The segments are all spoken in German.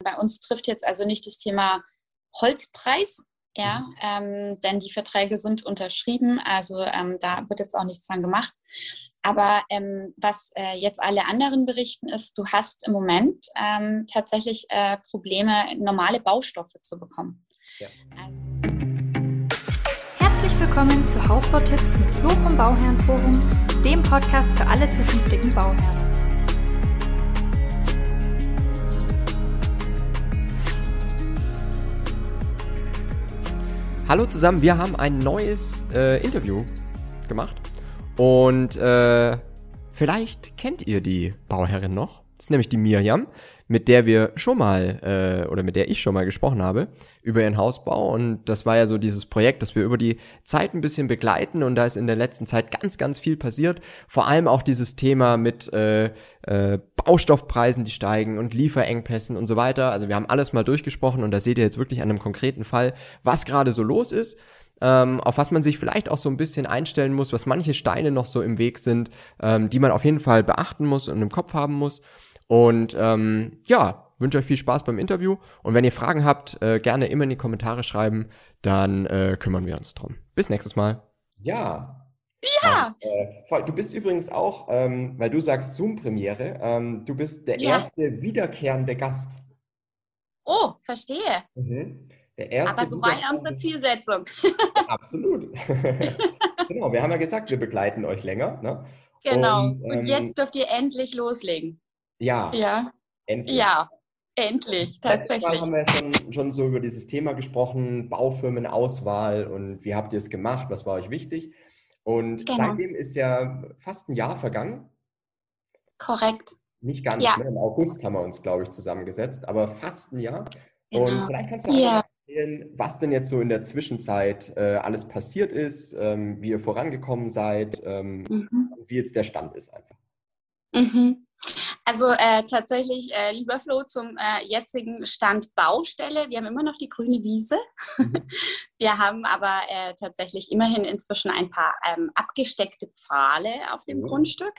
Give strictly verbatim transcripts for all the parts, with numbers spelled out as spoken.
bei uns trifft jetzt also nicht das Thema Holzpreis, ja, Mhm. ähm, denn die Verträge sind unterschrieben, also ähm, da wird jetzt auch nichts dran gemacht. Aber ähm, was äh, jetzt alle anderen berichten ist, du hast im Moment ähm, tatsächlich äh, Probleme, normale Baustoffe zu bekommen. Ja. Also Herzlich willkommen zu Hausbautipps mit Flo vom Bauherrenforum, dem Podcast für alle zukünftigen Bauherren. Hallo zusammen, wir haben ein neues äh, Interview gemacht und äh, vielleicht kennt ihr die Bauherrin noch. Das ist nämlich die Mirjam, mit der wir schon mal äh, oder mit der ich schon mal gesprochen habe über ihren Hausbau, und das war ja so dieses Projekt, das wir über die Zeit ein bisschen begleiten, und da ist in der letzten Zeit ganz, ganz viel passiert. Vor allem auch dieses Thema mit äh, äh, Baustoffpreisen, die steigen, und Lieferengpässen und so weiter. Also wir haben alles mal durchgesprochen, und da seht ihr jetzt wirklich an einem konkreten Fall, was gerade so los ist. Ähm, auf was man sich vielleicht auch so ein bisschen einstellen muss, was manche Steine noch so im Weg sind, ähm, die man auf jeden Fall beachten muss und im Kopf haben muss. Und ähm, ja, wünsche euch viel Spaß beim Interview. Und wenn ihr Fragen habt, äh, gerne immer in die Kommentare schreiben, dann äh, kümmern wir uns drum. Bis nächstes Mal. Ja. ja, Äh, du bist übrigens auch, ähm, weil du sagst Zoom-Premiere, ähm, du bist der ja. erste wiederkehrende Gast. Oh, verstehe. Mhm. Der erste Aber so war ja wiederkehrende- unsere Zielsetzung. Ja, absolut. Genau, wir haben ja gesagt, wir begleiten euch länger. Ne? Genau. Und, Und ähm, jetzt dürft ihr endlich loslegen. ja, Ja, endlich. ja, endlich, Letztes Mal tatsächlich. haben wir ja schon, schon so über dieses Thema gesprochen, Baufirmenauswahl, und wie habt ihr es gemacht, was war euch wichtig? Und Genau, seitdem ist ja fast ein Jahr vergangen. korrekt. Nicht ganz, Ja, ne? Im August haben wir uns, glaube ich, zusammengesetzt, aber fast ein Jahr. Und genau. vielleicht kannst du einfach Ja, mal erzählen, was denn jetzt so in der Zwischenzeit äh, alles passiert ist, ähm, wie ihr vorangekommen seid, ähm, mhm. und wie jetzt der Stand ist einfach. Mhm. Also äh, tatsächlich, äh, lieber Flo, zum äh, jetzigen Stand Baustelle. Wir haben immer noch die grüne Wiese. Mhm. Wir haben aber äh, tatsächlich immerhin inzwischen ein paar ähm, abgesteckte Pfahle auf dem Oh. Grundstück.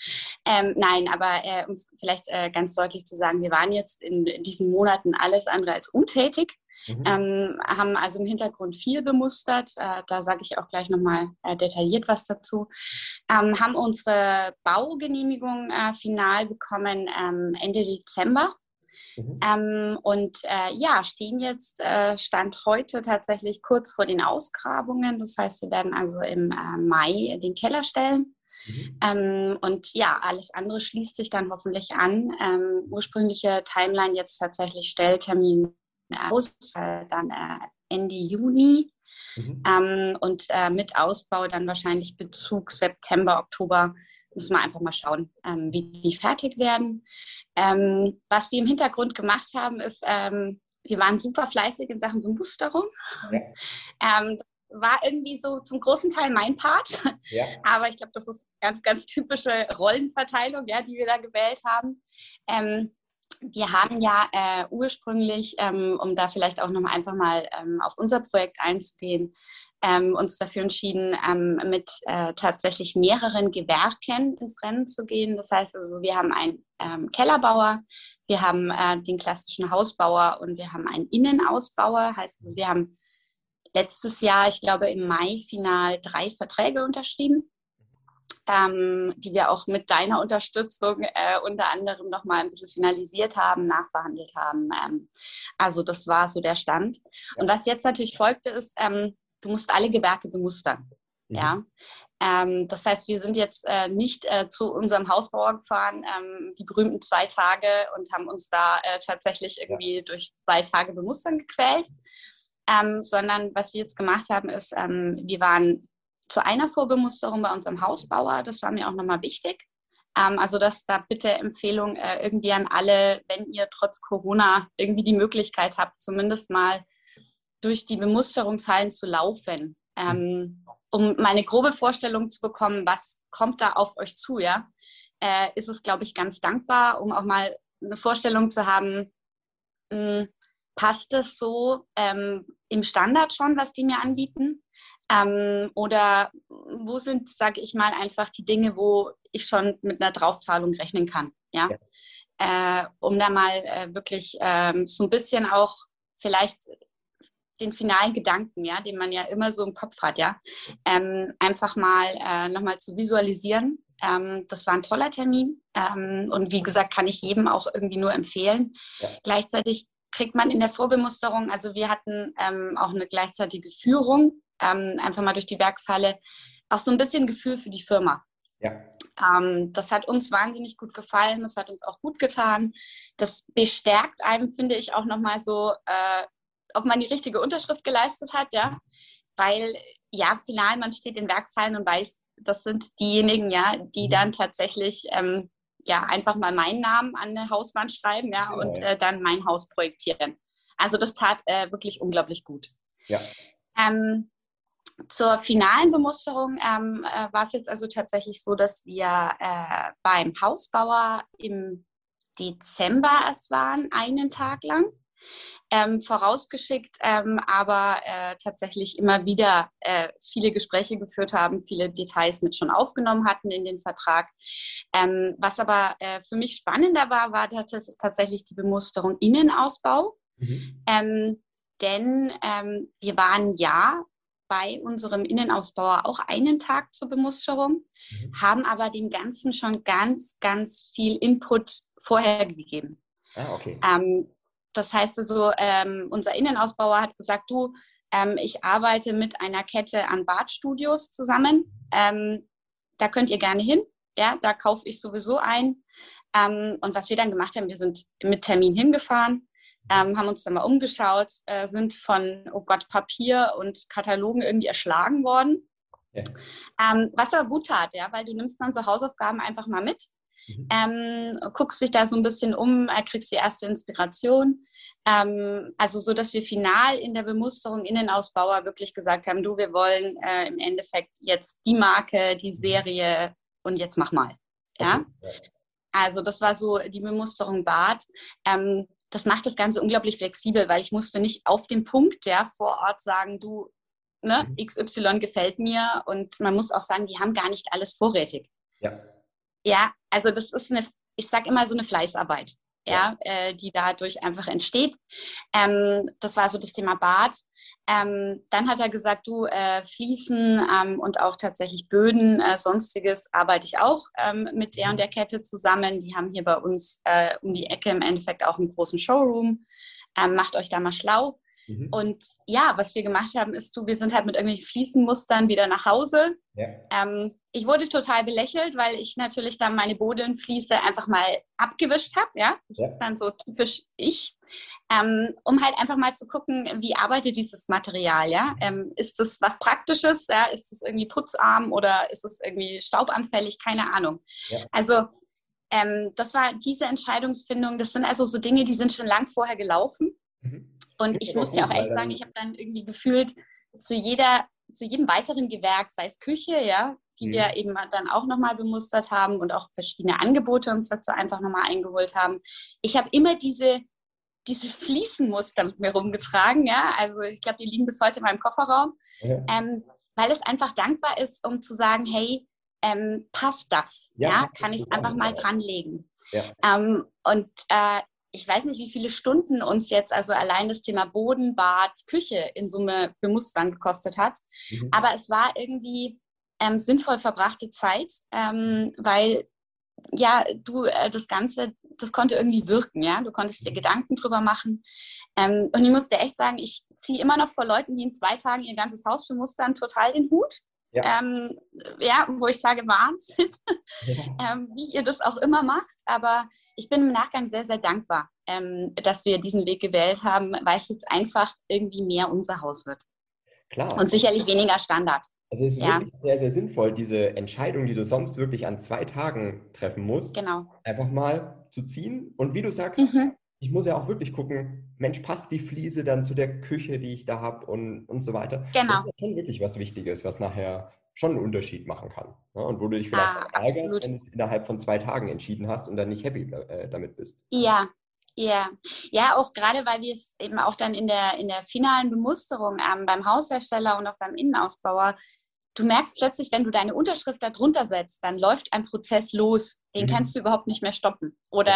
ähm, nein, aber äh, um es vielleicht äh, ganz deutlich zu sagen, wir waren jetzt in, in diesen Monaten alles andere als untätig. Mhm. Ähm, haben also im Hintergrund viel bemustert. Äh, da sage ich auch gleich nochmal äh, detailliert was dazu. Ähm, haben unsere Baugenehmigung äh, final bekommen ähm, Ende Dezember. Mhm. Ähm, und äh, ja, stehen jetzt, äh, Stand heute tatsächlich kurz vor den Ausgrabungen. Das heißt, wir werden also im äh, Mai den Keller stellen. Mhm. Ähm, und ja, alles andere schließt sich dann hoffentlich an. Ähm, ursprüngliche Timeline jetzt tatsächlich Stelltermin aus, äh, dann äh, Ende Juni. Mhm. Ähm, und äh, mit Ausbau dann wahrscheinlich Bezug September, Oktober. Müssen wir einfach mal schauen, ähm, wie die fertig werden. Ähm, was wir im Hintergrund gemacht haben, ist, ähm, wir waren super fleißig in Sachen Bemusterung. Ja. ähm, war irgendwie so zum großen Teil mein Part. Ja. Aber ich glaube, das ist ganz, ganz typische Rollenverteilung, ja, die wir da gewählt haben. Ähm, wir haben ja äh, ursprünglich, ähm, um da vielleicht auch nochmal einfach mal ähm, auf unser Projekt einzugehen, ähm, uns dafür entschieden, ähm, mit äh, tatsächlich mehreren Gewerken ins Rennen zu gehen. Das heißt also, wir haben einen ähm, Kellerbauer, wir haben äh, den klassischen Hausbauer und wir haben einen Innenausbauer. Heißt also, wir haben letztes Jahr, ich glaube im Mai, final drei Verträge unterschrieben. Ähm, die wir auch mit deiner Unterstützung äh, unter anderem nochmal ein bisschen finalisiert haben, nachverhandelt haben. Ähm, also das war so der Stand. Ja. Und was jetzt natürlich folgte, ist, ähm, du musst alle Gewerke bemustern. Mhm. Ja? Ähm, das heißt, wir sind jetzt äh, nicht äh, zu unserem Hausbauer gefahren, ähm, die berühmten zwei Tage, und haben uns da äh, tatsächlich irgendwie ja. durch zwei Tage bemustern gequält, ähm, sondern was wir jetzt gemacht haben, ist, ähm, wir waren zu einer Vorbemusterung bei unserem Hausbauer. Das war mir auch nochmal wichtig. Ähm, also das da bitte Empfehlung äh, irgendwie an alle, wenn ihr trotz Corona irgendwie die Möglichkeit habt, zumindest mal durch die Bemusterungshallen zu laufen, ähm, um mal eine grobe Vorstellung zu bekommen, was kommt da auf euch zu, ja? Äh, ist es, glaube ich, ganz dankbar, um auch mal eine Vorstellung zu haben, mh, passt es so ähm, im Standard schon, was die mir anbieten? Ähm, oder wo sind, sage ich mal, einfach die Dinge, wo ich schon mit einer Draufzahlung rechnen kann? Ja? Ja. äh, um da mal äh, wirklich ähm, so ein bisschen auch vielleicht den finalen Gedanken, ja, den man ja immer so im Kopf hat, ja, ähm, einfach mal äh, nochmal zu visualisieren. Ähm, das war ein toller Termin ähm, und wie gesagt, kann ich jedem auch irgendwie nur empfehlen. Ja. Gleichzeitig kriegt man in der Vorbemusterung, also wir hatten ähm, auch eine gleichzeitige Führung, ähm, einfach mal durch die Werkshalle, auch so ein bisschen Gefühl für die Firma. Ja. Ähm, das hat uns wahnsinnig gut gefallen, das hat uns auch gut getan. Das bestärkt einem, finde ich, auch nochmal so, äh, ob man die richtige Unterschrift geleistet hat, ja, weil, ja, final, man steht in Werkshallen und weiß, das sind diejenigen, ja, die dann tatsächlich, ähm, ja, einfach mal meinen Namen an eine Hauswand schreiben, ja, und äh, dann mein Haus projektieren. Also das tat äh, wirklich unglaublich gut. Ja. Ähm, zur finalen Bemusterung ähm, äh, war es jetzt also tatsächlich so, dass wir äh, beim Hausbauer im Dezember erst waren, einen Tag lang. Ähm, vorausgeschickt, ähm, aber äh, tatsächlich immer wieder äh, viele Gespräche geführt haben, viele Details mit schon aufgenommen hatten in den Vertrag. Ähm, was aber äh, für mich spannender war, war tats- tatsächlich die Bemusterung Innenausbau. Mhm. Ähm, denn ähm, wir waren ja bei unserem Innenausbauer auch einen Tag zur Bemusterung, Mhm. haben aber dem Ganzen schon ganz, ganz viel Input vorher gegeben. Ah, okay. Ähm, das heißt also, ähm, unser Innenausbauer hat gesagt, du, ähm, ich arbeite mit einer Kette an Badstudios zusammen. Ähm, da könnt ihr gerne hin. Ja, da kaufe ich sowieso ein. Ähm, und was wir dann gemacht haben, wir sind mit Termin hingefahren, ähm, haben uns dann mal umgeschaut, äh, sind von, oh Gott, Papier und Katalogen irgendwie erschlagen worden. Ja. Ähm, was aber gut tat, ja, weil du nimmst dann so Hausaufgaben einfach mal mit. Mhm. Ähm, guckst dich da so ein bisschen um, äh, kriegst die erste Inspiration. Ähm, also so, dass wir final in der Bemusterung Innenausbauer wirklich gesagt haben, du, wir wollen äh, im Endeffekt jetzt die Marke, die Serie und jetzt mach mal. Ja? Okay. Also das war so die Bemusterung Bad. Ähm, das macht das Ganze unglaublich flexibel, weil ich musste nicht auf dem Punkt, ja, vor Ort sagen, du, ne, Mhm. X Y gefällt mir, und man muss auch sagen, die haben gar nicht alles vorrätig. Ja. Ja, also das ist eine, ich sage immer so eine Fleißarbeit, Ja. ja, äh, die dadurch einfach entsteht. Ähm, das war so das Thema Bad. Ähm, dann hat er gesagt, du, äh, Fliesen ähm, und auch tatsächlich Böden, äh, sonstiges arbeite ich auch ähm, mit der und der Kette zusammen. Die haben hier bei uns äh, um die Ecke im Endeffekt auch einen großen Showroom. Ähm, macht euch da mal schlau. Mhm. Und ja, was wir gemacht haben, ist, du, wir sind halt mit irgendwelchen Fliesenmustern wieder nach Hause. Ja. Ähm, ich wurde total belächelt, weil ich natürlich dann meine Bodenfliese einfach mal abgewischt habe. Ja, das Ja. ist dann so typisch ich, ähm, um halt einfach mal zu gucken, wie arbeitet dieses Material. Ja, ähm, ist das was Praktisches? Ja, ist das irgendwie putzarm oder ist es irgendwie staubanfällig? Keine Ahnung. Ja. Also ähm, das war diese Entscheidungsfindung. Das sind also so Dinge, die sind schon lang vorher gelaufen. Mhm. Und Ist ich aber muss ja gut, auch weil echt sagen, dann- ich habe dann irgendwie gefühlt zu jeder, zu jedem weiteren Gewerk, sei es Küche, ja, die Mhm. wir eben dann auch nochmal bemustert haben und auch verschiedene Angebote uns dazu einfach nochmal eingeholt haben. Ich habe immer diese, diese Fliesenmuster mit mir rumgetragen, ja, also ich glaube, die liegen bis heute in meinem Kofferraum, Ja. ähm, weil es einfach dankbar ist, um zu sagen, hey, ähm, passt das, Ja, ja, passt kann ich es zusammen, einfach mal ja. dranlegen. Ja. Ähm, und äh, ich weiß nicht, wie viele Stunden uns jetzt also allein das Thema Boden, Bad, Küche in Summe bemustern gekostet hat. Mhm. Aber es war irgendwie ähm, sinnvoll verbrachte Zeit, ähm, weil ja, du, äh, das Ganze, das konnte irgendwie wirken, ja. Du konntest dir Gedanken drüber machen. Ähm, und ich muss dir echt sagen, ich ziehe immer noch vor Leuten, die in zwei Tagen ihr ganzes Haus bemustern, total den Hut. Ja. Ähm, ja, wo ich sage, Wahnsinn, Ja. ähm, wie ihr das auch immer macht. Aber ich bin im Nachgang sehr, sehr dankbar, ähm, dass wir diesen Weg gewählt haben, weil es jetzt einfach irgendwie mehr unser Haus wird. Klar. Und sicherlich weniger Standard. Also es ist Ja. wirklich sehr, sehr sinnvoll, diese Entscheidung, die du sonst wirklich an zwei Tagen treffen musst, Genau. einfach mal zu ziehen. Und wie du sagst, Mhm. ich muss ja auch wirklich gucken, Mensch, passt die Fliese dann zu der Küche, die ich da habe und, und so weiter. Genau. Das ist ja schon wirklich was Wichtiges, was nachher schon einen Unterschied machen kann. Ne? Und wo du dich vielleicht Ah, auch ärgerst, absolut. wenn du es innerhalb von zwei Tagen entschieden hast und dann nicht happy äh, damit bist. Ja, ja. Ja, auch gerade, weil wir es eben auch dann in der, in der finalen Bemusterung ähm, beim Haushersteller und auch beim Innenausbauer, du merkst plötzlich, wenn du deine Unterschrift da drunter setzt, dann läuft ein Prozess los, den Mhm. kannst du überhaupt nicht mehr stoppen. Oder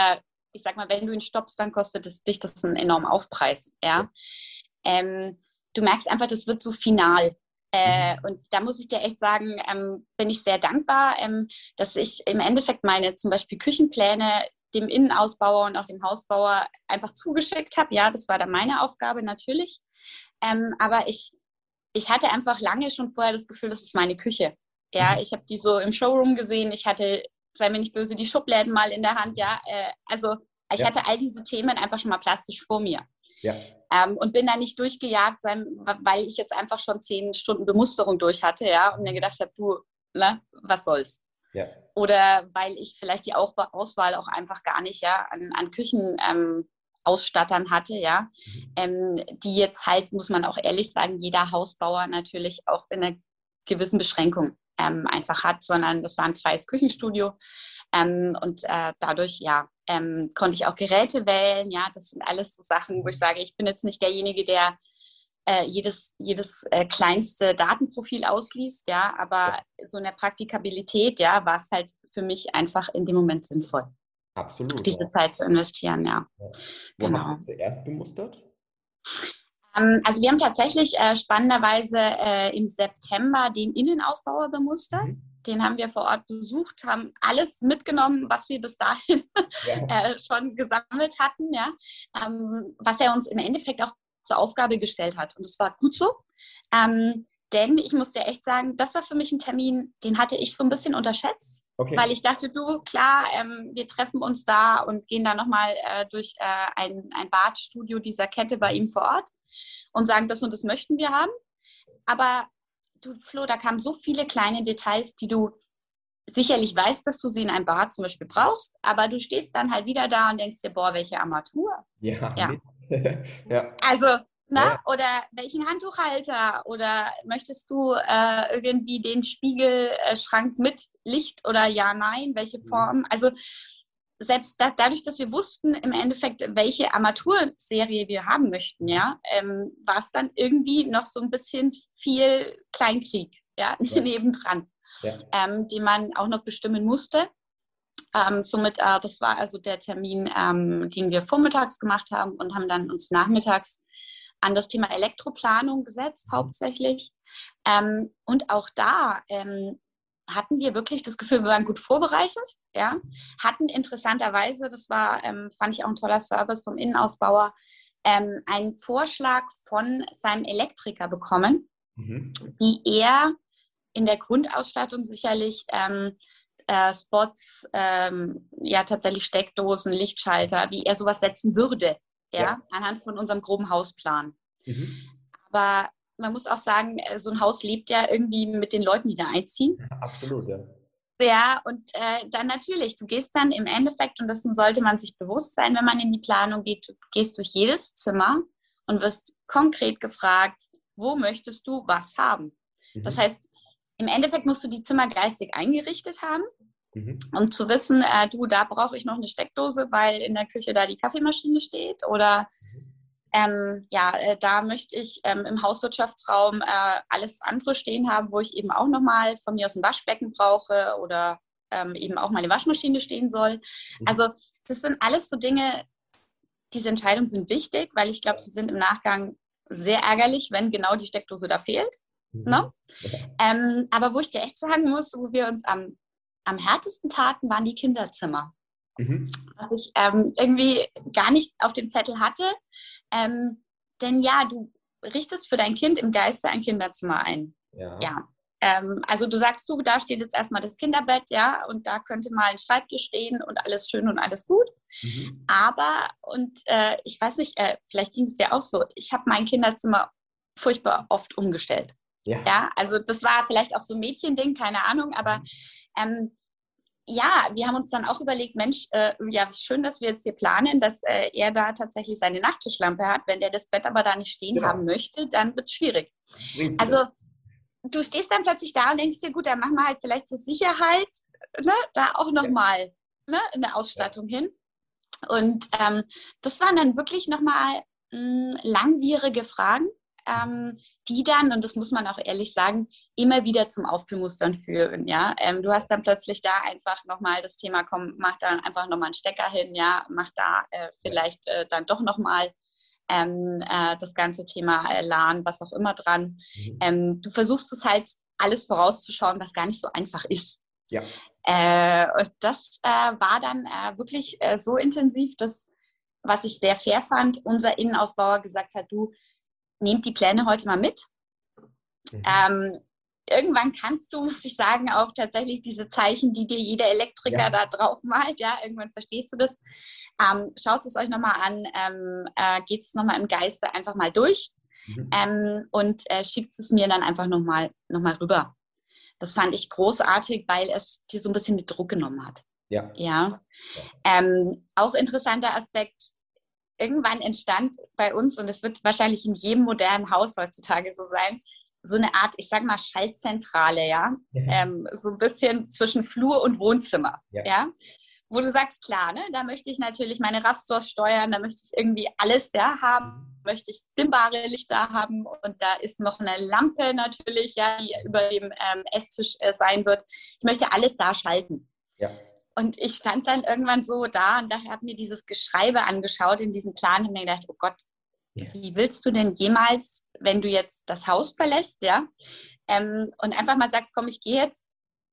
ich sag mal, wenn du ihn stoppst, dann kostet es dich das einen enormen Aufpreis. Ja? Ähm, du merkst einfach, das wird so final. Äh, mhm. Und da muss ich dir echt sagen, ähm, bin ich sehr dankbar, ähm, dass ich im Endeffekt meine zum Beispiel Küchenpläne dem Innenausbauer und auch dem Hausbauer einfach zugeschickt habe. Ja, das war dann meine Aufgabe natürlich. Ähm, aber ich, ich hatte einfach lange schon vorher das Gefühl, das ist meine Küche. Ja, mhm. ich habe die so im Showroom gesehen. Ich hatte, sei mir nicht böse, die Schubläden mal in der Hand. Ja, äh, also ich ja. hatte all diese Themen einfach schon mal plastisch vor mir. Ja. Ähm, und bin da nicht durchgejagt, weil ich jetzt einfach schon zehn Stunden Bemusterung durch hatte, ja, und mir gedacht habe, du, ne, was soll's? Ja. Oder weil ich vielleicht die Auswahl auch einfach gar nicht, ja, an, an Küchenausstattern ähm, hatte, ja, mhm. ähm, die jetzt halt, muss man auch ehrlich sagen, jeder Hausbauer natürlich auch in einer gewissen Beschränkung ähm, einfach hat, sondern das war ein freies Küchenstudio. Ähm, und äh, dadurch, ja, ähm, konnte ich auch Geräte wählen. Ja, das sind alles so Sachen, wo ich sage, ich bin jetzt nicht derjenige, der äh, jedes, jedes äh, kleinste Datenprofil ausliest, ja, aber ja. so in der Praktikabilität, ja, war es halt für mich einfach in dem Moment sinnvoll. Absolut. Diese ja. Zeit zu investieren, ja. ja. Wo genau. habt ihr zuerst bemustert? Ähm, also wir haben tatsächlich äh, spannenderweise äh, im September den Innenausbauer bemustert. Mhm. Den haben wir vor Ort besucht, haben alles mitgenommen, was wir bis dahin ja. äh, schon gesammelt hatten, ja, ähm, was er uns im Endeffekt auch zur Aufgabe gestellt hat. Und das war gut so, ähm, denn ich muss dir echt sagen, das war für mich ein Termin, den hatte ich so ein bisschen unterschätzt, okay. weil ich dachte, du, klar, ähm, wir treffen uns da und gehen da nochmal äh, durch äh, ein, ein Badstudio dieser Kette bei ihm vor Ort und sagen, das und das möchten wir haben. Aber du, Flo, da kamen so viele kleine Details, die du sicherlich weißt, dass du sie in einem Bad zum Beispiel brauchst, aber du stehst dann halt wieder da und denkst dir, boah, welche Armatur. Ja. ja. ja. Also, na, ja. oder welchen Handtuchhalter oder möchtest du äh, irgendwie den Spiegelschrank mit Licht oder ja, nein, welche Form? Also selbst da, dadurch, dass wir wussten im Endeffekt, welche Armaturserie wir haben möchten, ja, ähm, war es dann irgendwie noch so ein bisschen viel Kleinkrieg, ja, ja. nebendran, ja. Ähm, den man auch noch bestimmen musste. Ähm, somit, äh, das war also der Termin, ähm, den wir vormittags gemacht haben und haben dann uns nachmittags an das Thema Elektroplanung gesetzt, mhm. hauptsächlich. Ähm, und auch da ähm, hatten wir wirklich das Gefühl, wir waren gut vorbereitet, ja, hatten interessanterweise, das war, ähm, fand ich auch ein toller Service vom Innenausbauer, ähm, einen Vorschlag von seinem Elektriker bekommen, mhm. die er in der Grundausstattung sicherlich ähm, äh, Spots, ähm, ja tatsächlich Steckdosen, Lichtschalter, wie er sowas setzen würde, ja, ja. anhand von unserem groben Hausplan. Mhm. Aber man muss auch sagen, so ein Haus lebt ja irgendwie mit den Leuten, die da einziehen. Absolut, ja. Ja, und äh, dann natürlich, du gehst dann im Endeffekt, und dessen sollte man sich bewusst sein, wenn man in die Planung geht, du gehst durch jedes Zimmer und wirst konkret gefragt, wo möchtest du was haben? Mhm. Das heißt, im Endeffekt musst du die Zimmer geistig eingerichtet haben, mhm. um zu wissen, äh, du, da brauche ich noch eine Steckdose, weil in der Küche da die Kaffeemaschine steht oder Ähm, ja, äh, da möchte ich ähm, im Hauswirtschaftsraum äh, alles andere stehen haben, wo ich eben auch nochmal von mir aus ein Waschbecken brauche oder ähm, eben auch meine Waschmaschine stehen soll. Mhm. Also das sind alles so Dinge, diese Entscheidungen sind wichtig, weil ich glaube, sie sind im Nachgang sehr ärgerlich, wenn genau die Steckdose da fehlt. Mhm. Ne? Ja. Ähm, aber wo ich dir echt sagen muss, wo wir uns am, am härtesten taten, waren die Kinderzimmer. Mhm. Was ich ähm, irgendwie gar nicht auf dem Zettel hatte. Ähm, denn ja, du richtest für dein Kind im Geiste ein Kinderzimmer ein. Ja. ja. Ähm, also du sagst, du, da steht jetzt erstmal das Kinderbett, ja, und da könnte mal ein Schreibtisch stehen und alles schön und alles gut. Mhm. Aber, und äh, ich weiß nicht, äh, vielleicht ging es dir auch so, ich habe mein Kinderzimmer furchtbar oft umgestellt. Ja. ja. Also das war vielleicht auch so ein Mädchending, keine Ahnung, aber ähm, ja, wir haben uns dann auch überlegt, Mensch, äh, ja, schön, dass wir jetzt hier planen, dass äh, er da tatsächlich seine Nachttischlampe hat. Wenn der das Bett aber da nicht stehen genau. haben möchte, dann wird es schwierig. Bringt also du stehst dann plötzlich da und denkst dir, gut, dann machen wir halt vielleicht zur Sicherheit ne, da auch nochmal ja. ne, eine Ausstattung ja. hin. Und ähm, das waren dann wirklich nochmal langwierige Fragen. ähm, die dann, und das muss man auch ehrlich sagen, immer wieder zum Auffüllmustern führen, ja. Ähm, du hast dann plötzlich da einfach nochmal das Thema, komm, mach da einfach nochmal einen Stecker hin, ja, mach da äh, vielleicht äh, dann doch nochmal ähm, äh, das ganze Thema äh, LAN, was auch immer dran. Mhm. Ähm, du versuchst es halt alles vorauszuschauen, was gar nicht so einfach ist. Ja. Äh, und das äh, war dann äh, wirklich äh, so intensiv, dass, was ich sehr fair fand, unser Innenausbauer gesagt hat, du, nehmt die Pläne heute mal mit. Mhm. Ähm, irgendwann kannst du, muss ich sagen, auch tatsächlich diese Zeichen, die dir jeder Elektriker Ja. da drauf malt, ja, irgendwann verstehst du das. Ähm, schaut es euch nochmal an, ähm, äh, geht es nochmal im Geiste einfach mal durch Mhm. ähm, und äh, schickt es mir dann einfach nochmal noch mal rüber. Das fand ich großartig, weil es dir so ein bisschen mit Druck genommen hat. Ja. Ja. Ja. Ähm, auch interessanter Aspekt, irgendwann entstand bei uns, und es wird wahrscheinlich in jedem modernen Haus heutzutage so sein, so eine Art, ich sag mal, Schaltzentrale, ja, ähm, so ein bisschen zwischen Flur und Wohnzimmer, Ja. ja, wo du sagst, klar, ne, da möchte ich natürlich meine Raffstores steuern, da möchte ich irgendwie alles, ja, haben, möchte ich dimmbare Lichter haben und da ist noch eine Lampe natürlich, ja, die über dem ähm, Esstisch äh, sein wird. Ich möchte alles da schalten. Ja. Und ich stand dann irgendwann so da und daher habe mir dieses Geschreibe angeschaut in diesem Plan und mir gedacht, oh Gott, Ja. wie willst du denn jemals, wenn du jetzt das Haus verlässt, ja, ähm, und einfach mal sagst, komm, ich gehe jetzt,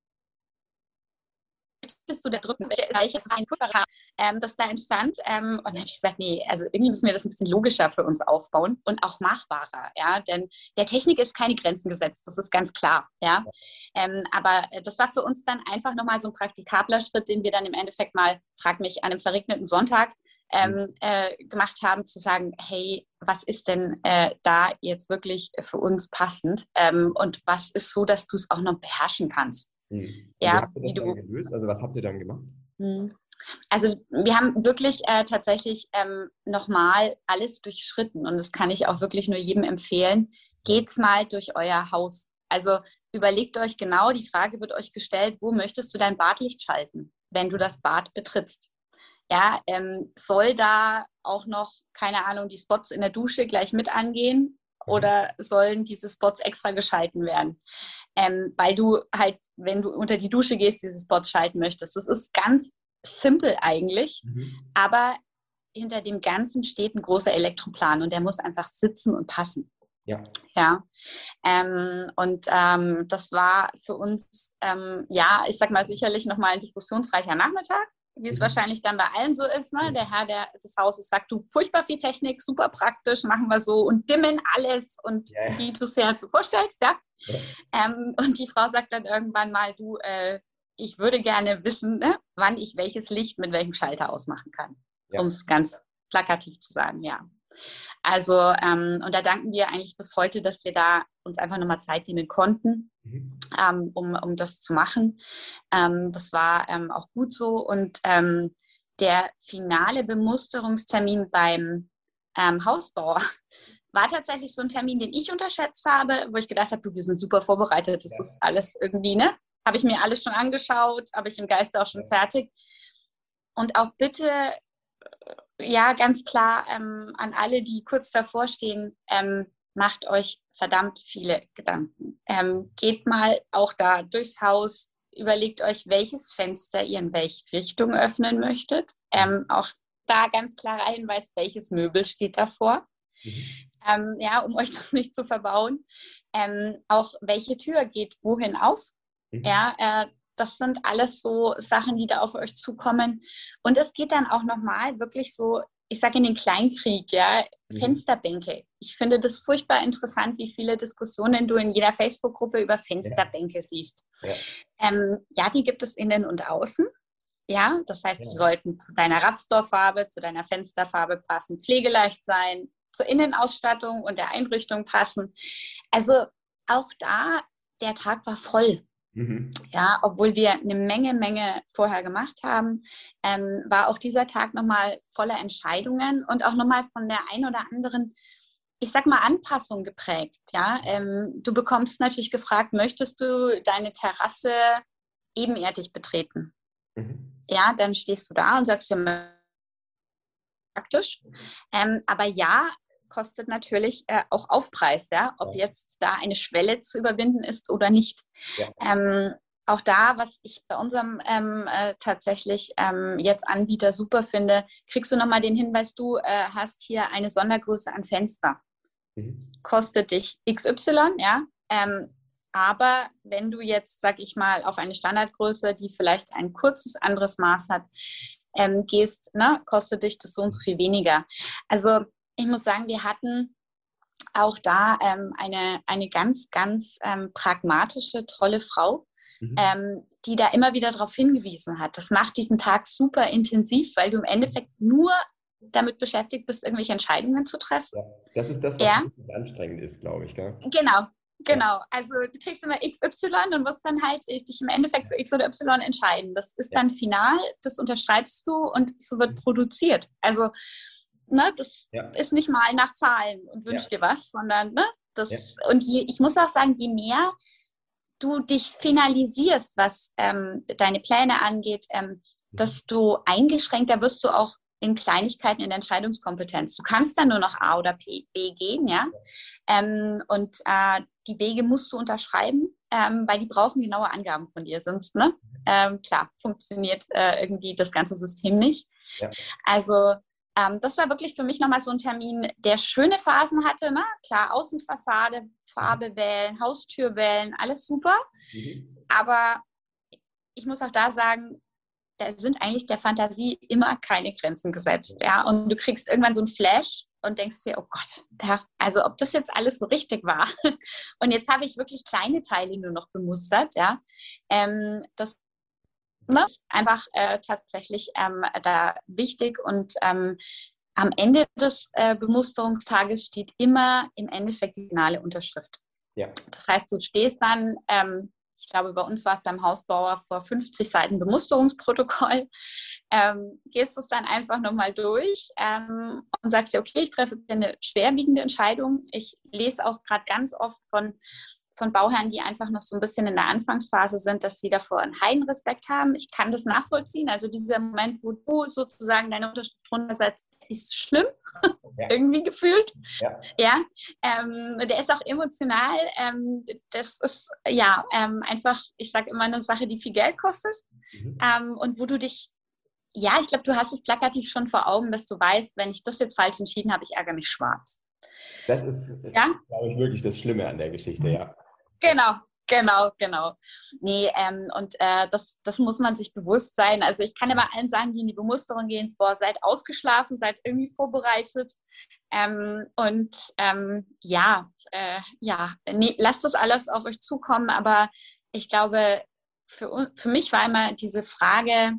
möchtest du da drücken, welches ein Futterer, ähm, das da entstand. Ähm, und dann habe ich gesagt, nee, also irgendwie müssen wir das ein bisschen logischer für uns aufbauen und auch machbarer, ja, denn der Technik ist keine Grenzen gesetzt, das ist ganz klar, ja. Ähm, aber das war für uns dann einfach nochmal so ein praktikabler Schritt, den wir dann im Endeffekt mal, frag mich, an einem verregneten Sonntag ähm, äh, gemacht haben, zu sagen, hey, was ist denn äh, da jetzt wirklich für uns passend ähm, und was ist so, dass du es auch noch beherrschen kannst. Mhm. Ja, wie habt ihr das wie dann du gelöst? Also was habt ihr dann gemacht? Also wir haben wirklich äh, tatsächlich ähm, nochmal alles durchschritten und das kann ich auch wirklich nur jedem empfehlen. Geht's mal durch euer Haus. Also überlegt euch genau, die Frage wird euch gestellt, wo möchtest du dein Badlicht schalten, wenn du das Bad betrittst? Ja, ähm, soll da auch noch, keine Ahnung, die Spots in der Dusche gleich mit angehen? Oder sollen diese Spots extra geschalten werden? Ähm, weil du halt, wenn du unter die Dusche gehst, diese Spots schalten möchtest. Das ist ganz simpel eigentlich, Mhm. aber hinter dem Ganzen steht ein großer Elektroplan und der muss einfach sitzen und passen. Ja. Ja, ähm, und ähm, das war für uns, ähm, ja, ich sag mal, sicherlich nochmal ein diskussionsreicher Nachmittag, wie es Mhm. wahrscheinlich dann bei allen so ist. Ne? Der Herr der, des Hauses sagt, du, furchtbar viel Technik, super praktisch, machen wir so und dimmen alles und Ja. wie du es dir halt so vorstellst, ja. Ja. Ähm, und die Frau sagt dann irgendwann mal, du, äh, ich würde gerne wissen, ne, wann ich welches Licht mit welchem Schalter ausmachen kann, Ja. um es ganz plakativ zu sagen, ja. Also, ähm, und da danken wir eigentlich bis heute, dass wir da uns einfach nochmal Zeit nehmen konnten, Mhm. ähm, um, um das zu machen. Ähm, das war ähm, auch gut so. Und ähm, der finale Bemusterungstermin beim ähm, Hausbauer war tatsächlich so ein Termin, den ich unterschätzt habe, wo ich gedacht habe, du, wir sind super vorbereitet, das Ja. ist alles irgendwie, ne? Habe ich mir alles schon angeschaut, habe ich im Geiste auch schon Ja. fertig. Und auch bitte, ja, ganz klar ähm, an alle, die kurz davor stehen, ähm, macht euch verdammt viele Gedanken. Ähm, geht mal auch da durchs Haus, überlegt euch, welches Fenster ihr in welche Richtung öffnen möchtet. Ähm, auch da ganz klarer Hinweis, welches Möbel steht davor. Mhm. Ähm, ja, um euch das nicht zu verbauen. Ähm, auch welche Tür geht wohin auf. Mhm. Ja, äh, das sind alles so Sachen, die da auf euch zukommen. Und es geht dann auch nochmal wirklich so, ich sage in den Kleinkrieg, ja, Mhm. Fensterbänke. Ich finde das furchtbar interessant, wie viele Diskussionen du in jeder Facebook-Gruppe über Fensterbänke siehst. Ja. Ähm, ja, die gibt es innen und außen. Ja, das heißt, Ja. die sollten zu deiner Raffstor-Farbe, zu deiner Fensterfarbe passen, pflegeleicht sein, zur Innenausstattung und der Einrichtung passen. Also auch da, der Tag war voll. Mhm. Ja, obwohl wir eine Menge, Menge vorher gemacht haben, ähm, war auch dieser Tag nochmal voller Entscheidungen und auch nochmal von der ein oder anderen, ich sag mal, Anpassung geprägt. Ja, ähm, du bekommst natürlich gefragt, möchtest du deine Terrasse ebenerdig betreten? Mhm. Ja, dann stehst du da und sagst ja praktisch. Ähm, aber ja, kostet natürlich äh, auch Aufpreis, ja, ob Ja. jetzt da eine Schwelle zu überwinden ist oder nicht. Ja. Ähm, auch da, was ich bei unserem ähm, äh, tatsächlich ähm, jetzt Anbieter super finde, kriegst du nochmal den Hinweis, du äh, hast hier eine Sondergröße an Fenster. Mhm. Kostet dich X Y, ja. Ähm, aber wenn du jetzt, sag ich mal, auf eine Standardgröße, die vielleicht ein kurzes anderes Maß hat, ähm, gehst, ne, kostet dich das so und so viel weniger. Also ich muss sagen, wir hatten auch da ähm, eine, eine ganz, ganz ähm, pragmatische, tolle Frau, Mhm. ähm, die da immer wieder darauf hingewiesen hat. Das macht diesen Tag super intensiv, weil du im Endeffekt nur damit beschäftigt bist, irgendwelche Entscheidungen zu treffen. Ja. Das ist das, was Ja, wirklich anstrengend ist, glaube ich, gell? genau. Ja. Genau, also du kriegst immer X Y und musst dann halt dich im Endeffekt für X oder Y entscheiden. Das ist Ja. dann final, das unterschreibst du und so wird produziert. Also, ne, das Ja. ist nicht mal nach Zahlen und wünsch Ja. dir was, sondern, ne, das, Ja. und je, ich muss auch sagen, je mehr du dich finalisierst, was ähm, deine Pläne angeht, ähm, desto eingeschränkter wirst du auch in Kleinigkeiten in der Entscheidungskompetenz. Du kannst dann nur noch A oder P, B gehen, ja. Ähm, und äh, die Wege musst du unterschreiben, ähm, weil die brauchen genaue Angaben von dir. Sonst, ne, ähm, klar, funktioniert äh, irgendwie das ganze System nicht. Ja. Also ähm, das war wirklich für mich nochmal so ein Termin, der schöne Phasen hatte, ne? Klar, Außenfassade, Farbe wählen, Haustür wählen, alles super. Mhm. Aber ich muss auch da sagen, da sind eigentlich der Fantasie immer keine Grenzen gesetzt. Ja? Und du kriegst irgendwann so einen Flash und denkst dir, oh Gott, da, also ob das jetzt alles so richtig war. Und jetzt habe ich wirklich kleine Teile nur noch bemustert. Ja? Ähm, das ne, ist einfach äh, tatsächlich ähm, da wichtig. Und ähm, am Ende des äh, Bemusterungstages steht immer im Endeffekt die finale Unterschrift. Ja. Das heißt, du stehst dann, ähm, ich glaube, bei uns war es beim Hausbauer vor fünfzig Seiten Bemusterungsprotokoll, ähm, gehst es dann einfach nochmal durch ähm, und sagst dir, okay, ich treffe eine schwerwiegende Entscheidung. Ich lese auch gerade ganz oft von, von Bauherren, die einfach noch so ein bisschen in der Anfangsphase sind, dass sie davor einen Heidenrespekt haben. Ich kann das nachvollziehen. Also dieser Moment, wo du sozusagen deine Unterschrift runtersetzt, ist schlimm, ja. Irgendwie gefühlt. Ja, ja ähm, der ist auch emotional. Ähm, das ist ja ähm, einfach, ich sage immer, eine Sache, die viel Geld kostet. Mhm. Ähm, und wo du dich, ja, ich glaube, du hast es plakativ schon vor Augen, dass du weißt, wenn ich das jetzt falsch entschieden habe, ich ärgere mich schwarz. Das ist, ja? glaube ich, wirklich das Schlimme an der Geschichte, ja. Genau, genau, genau. Nee, ähm, und äh, das, das muss man sich bewusst sein. Also ich kann immer allen sagen, die in die Bemusterung gehen, boah, seid ausgeschlafen, seid irgendwie vorbereitet. Ähm, und ähm, ja, äh, ja, nee, lasst das alles auf euch zukommen. Aber ich glaube, für, für mich war immer diese Frage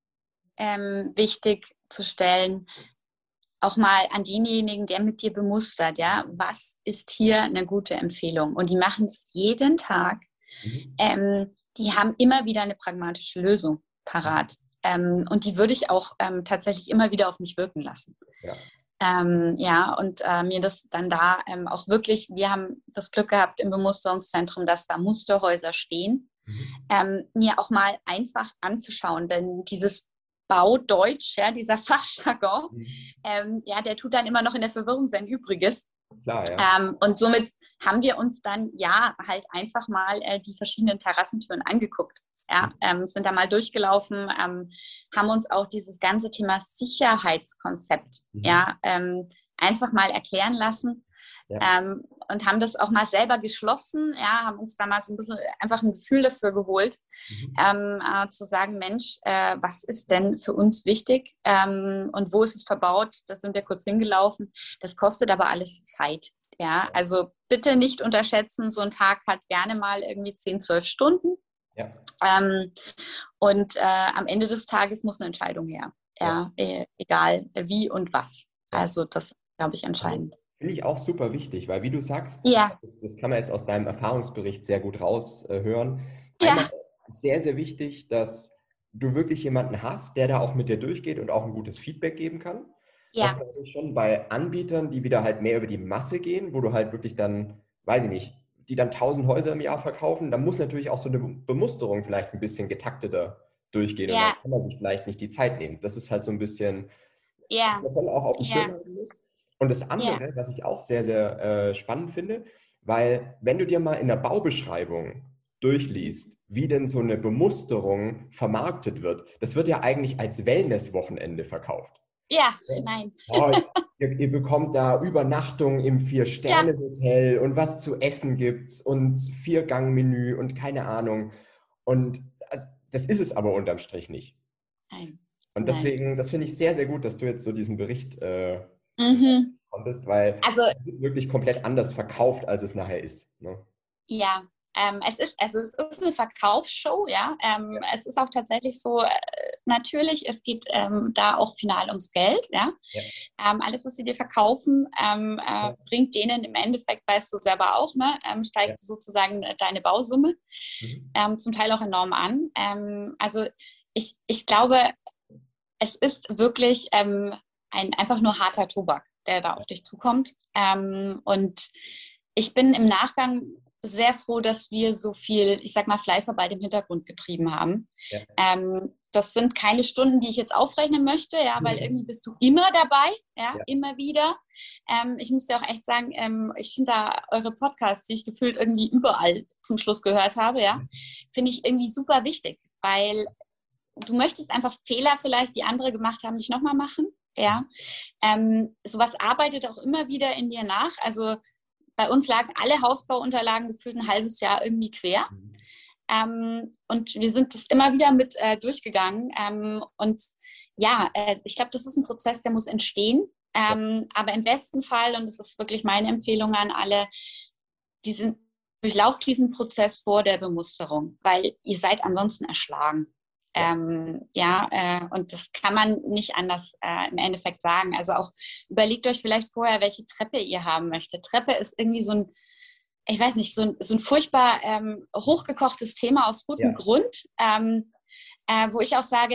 ähm, wichtig zu stellen, auch mal an denjenigen, der mit dir bemustert, ja, was ist hier eine gute Empfehlung? Und die machen das jeden Tag. Mhm. Ähm, die haben immer wieder eine pragmatische Lösung parat. Ähm, und die würde ich auch ähm, tatsächlich immer wieder auf mich wirken lassen. Ja, ähm, ja und äh, mir das dann da ähm, auch wirklich, wir haben das Glück gehabt im Bemusterungszentrum, dass da Musterhäuser stehen, mhm. ähm, mir auch mal einfach anzuschauen, denn dieses Baudeutsch, ja, dieser Fachjargon, mhm. ähm, ja, der tut dann immer noch in der Verwirrung sein Übriges. Klar, ja. Ähm, und somit haben wir uns dann, ja, halt einfach mal äh, die verschiedenen Terrassentüren angeguckt. Ja, mhm. ähm, sind da mal durchgelaufen, ähm, haben uns auch dieses ganze Thema Sicherheitskonzept, mhm. ja, ähm, einfach mal erklären lassen. Ja. Ähm, und haben das auch mal selber geschlossen, ja, haben uns da mal so ein bisschen einfach ein Gefühl dafür geholt, mhm. ähm, äh, zu sagen, Mensch, äh, was ist denn für uns wichtig ähm, und wo ist es verbaut? Da sind wir kurz hingelaufen. Das kostet aber alles Zeit. Ja, also bitte nicht unterschätzen, so ein Tag hat gerne mal irgendwie zehn, zwölf Stunden. Ja. Ähm, und äh, am Ende des Tages muss eine Entscheidung her. Ja, ja. E- egal wie und was. Ja. Also das glaube ich entscheidend. Finde ich auch super wichtig, weil wie du sagst, ja. das, das kann man jetzt aus deinem Erfahrungsbericht sehr gut raushören. Äh, ja. Einmal sehr, sehr wichtig, dass du wirklich jemanden hast, der da auch mit dir durchgeht und auch ein gutes Feedback geben kann. Ja. Das glaube ich schon bei Anbietern, die wieder halt mehr über die Masse gehen, wo du halt wirklich dann, weiß ich nicht, die dann tausend Häuser im Jahr verkaufen, da muss natürlich auch so eine Bemusterung vielleicht ein bisschen getakteter durchgehen. Ja. Und dann kann man sich vielleicht nicht die Zeit nehmen. Das ist halt so ein bisschen, ja. was man auch auf dem ja. Schirm haben muss. Und das andere, ja. was ich auch sehr, sehr äh, spannend finde, weil wenn du dir mal in der Baubeschreibung durchliest, wie denn so eine Bemusterung vermarktet wird, das wird ja eigentlich als Wellness-Wochenende verkauft. Ja, nein. Oh, ihr, ihr bekommt da Übernachtung im Vier-Sterne-Hotel ja. und was zu essen gibt's und Vier-Gang-Menü und keine Ahnung. Und das, das ist es aber unterm Strich nicht. Nein. Und deswegen, nein. das finde ich sehr, sehr gut, dass du jetzt so diesen Bericht äh, mhm. konntest, weil also, es wird wirklich komplett anders verkauft, als es nachher ist. Ne? Ja, ähm, es ist, also es ist eine Verkaufsshow, ja. Ähm, ja. Es ist auch tatsächlich so, äh, natürlich, es geht ähm, da auch final ums Geld, ja. ja. Ähm, alles, was sie dir verkaufen, ähm, äh, ja. bringt denen im Endeffekt, weißt du selber auch, ne, ähm, steigt ja. sozusagen deine Bausumme mhm. ähm, zum Teil auch enorm an. Ähm, also ich, ich glaube, es ist wirklich ähm, ein einfach nur harter Tobak, der da auf dich zukommt. Ähm, und ich bin im Nachgang sehr froh, dass wir so viel, ich sag mal, Fleißarbeit im Hintergrund getrieben haben. Ja. Ähm, das sind keine Stunden, die ich jetzt aufrechnen möchte, ja, weil irgendwie bist du immer dabei, ja, ja. immer wieder. Ähm, ich muss dir auch echt sagen, ähm, ich finde da eure Podcasts, die ich gefühlt irgendwie überall zum Schluss gehört habe, ja, finde ich irgendwie super wichtig, weil du möchtest einfach Fehler vielleicht, die andere gemacht haben, nicht nochmal machen, ja. Ähm, sowas arbeitet auch immer wieder in dir nach, also bei uns lagen alle Hausbauunterlagen gefühlt ein halbes Jahr irgendwie quer. Mhm. Ähm, und wir sind das immer wieder mit äh, durchgegangen. Ähm, und ja, äh, ich glaube, das ist ein Prozess, der muss entstehen. Ähm, ja. Aber im besten Fall, und das ist wirklich meine Empfehlung an alle, diesen, durchlauft diesen Prozess vor der Bemusterung, weil ihr seid ansonsten erschlagen. Ja, ähm, ja äh, und das kann man nicht anders äh, im Endeffekt sagen. Also auch überlegt euch vielleicht vorher, welche Treppe ihr haben möchtet. Treppe ist irgendwie so ein, ich weiß nicht, so ein, so ein furchtbar ähm, hochgekochtes Thema aus gutem ja. Grund, ähm, äh, wo ich auch sage,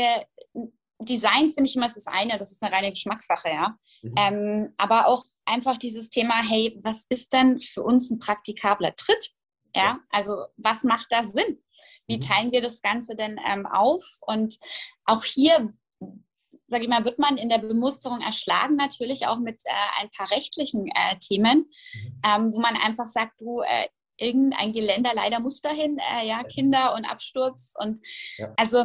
Design finde ich immer, ist das eine, das ist eine reine Geschmackssache, ja. Mhm. Ähm, aber auch einfach dieses Thema, hey, was ist denn für uns ein praktikabler Tritt? Ja, ja. Also was macht da Sinn? Wie teilen wir das Ganze denn ähm, auf? Und auch hier, sage ich mal, wird man in der Bemusterung erschlagen, natürlich auch mit äh, ein paar rechtlichen äh, Themen, mhm. ähm, wo man einfach sagt, du, äh, irgendein Geländer leider muss dahin, äh, ja, Kinder und Absturz. Und ja. also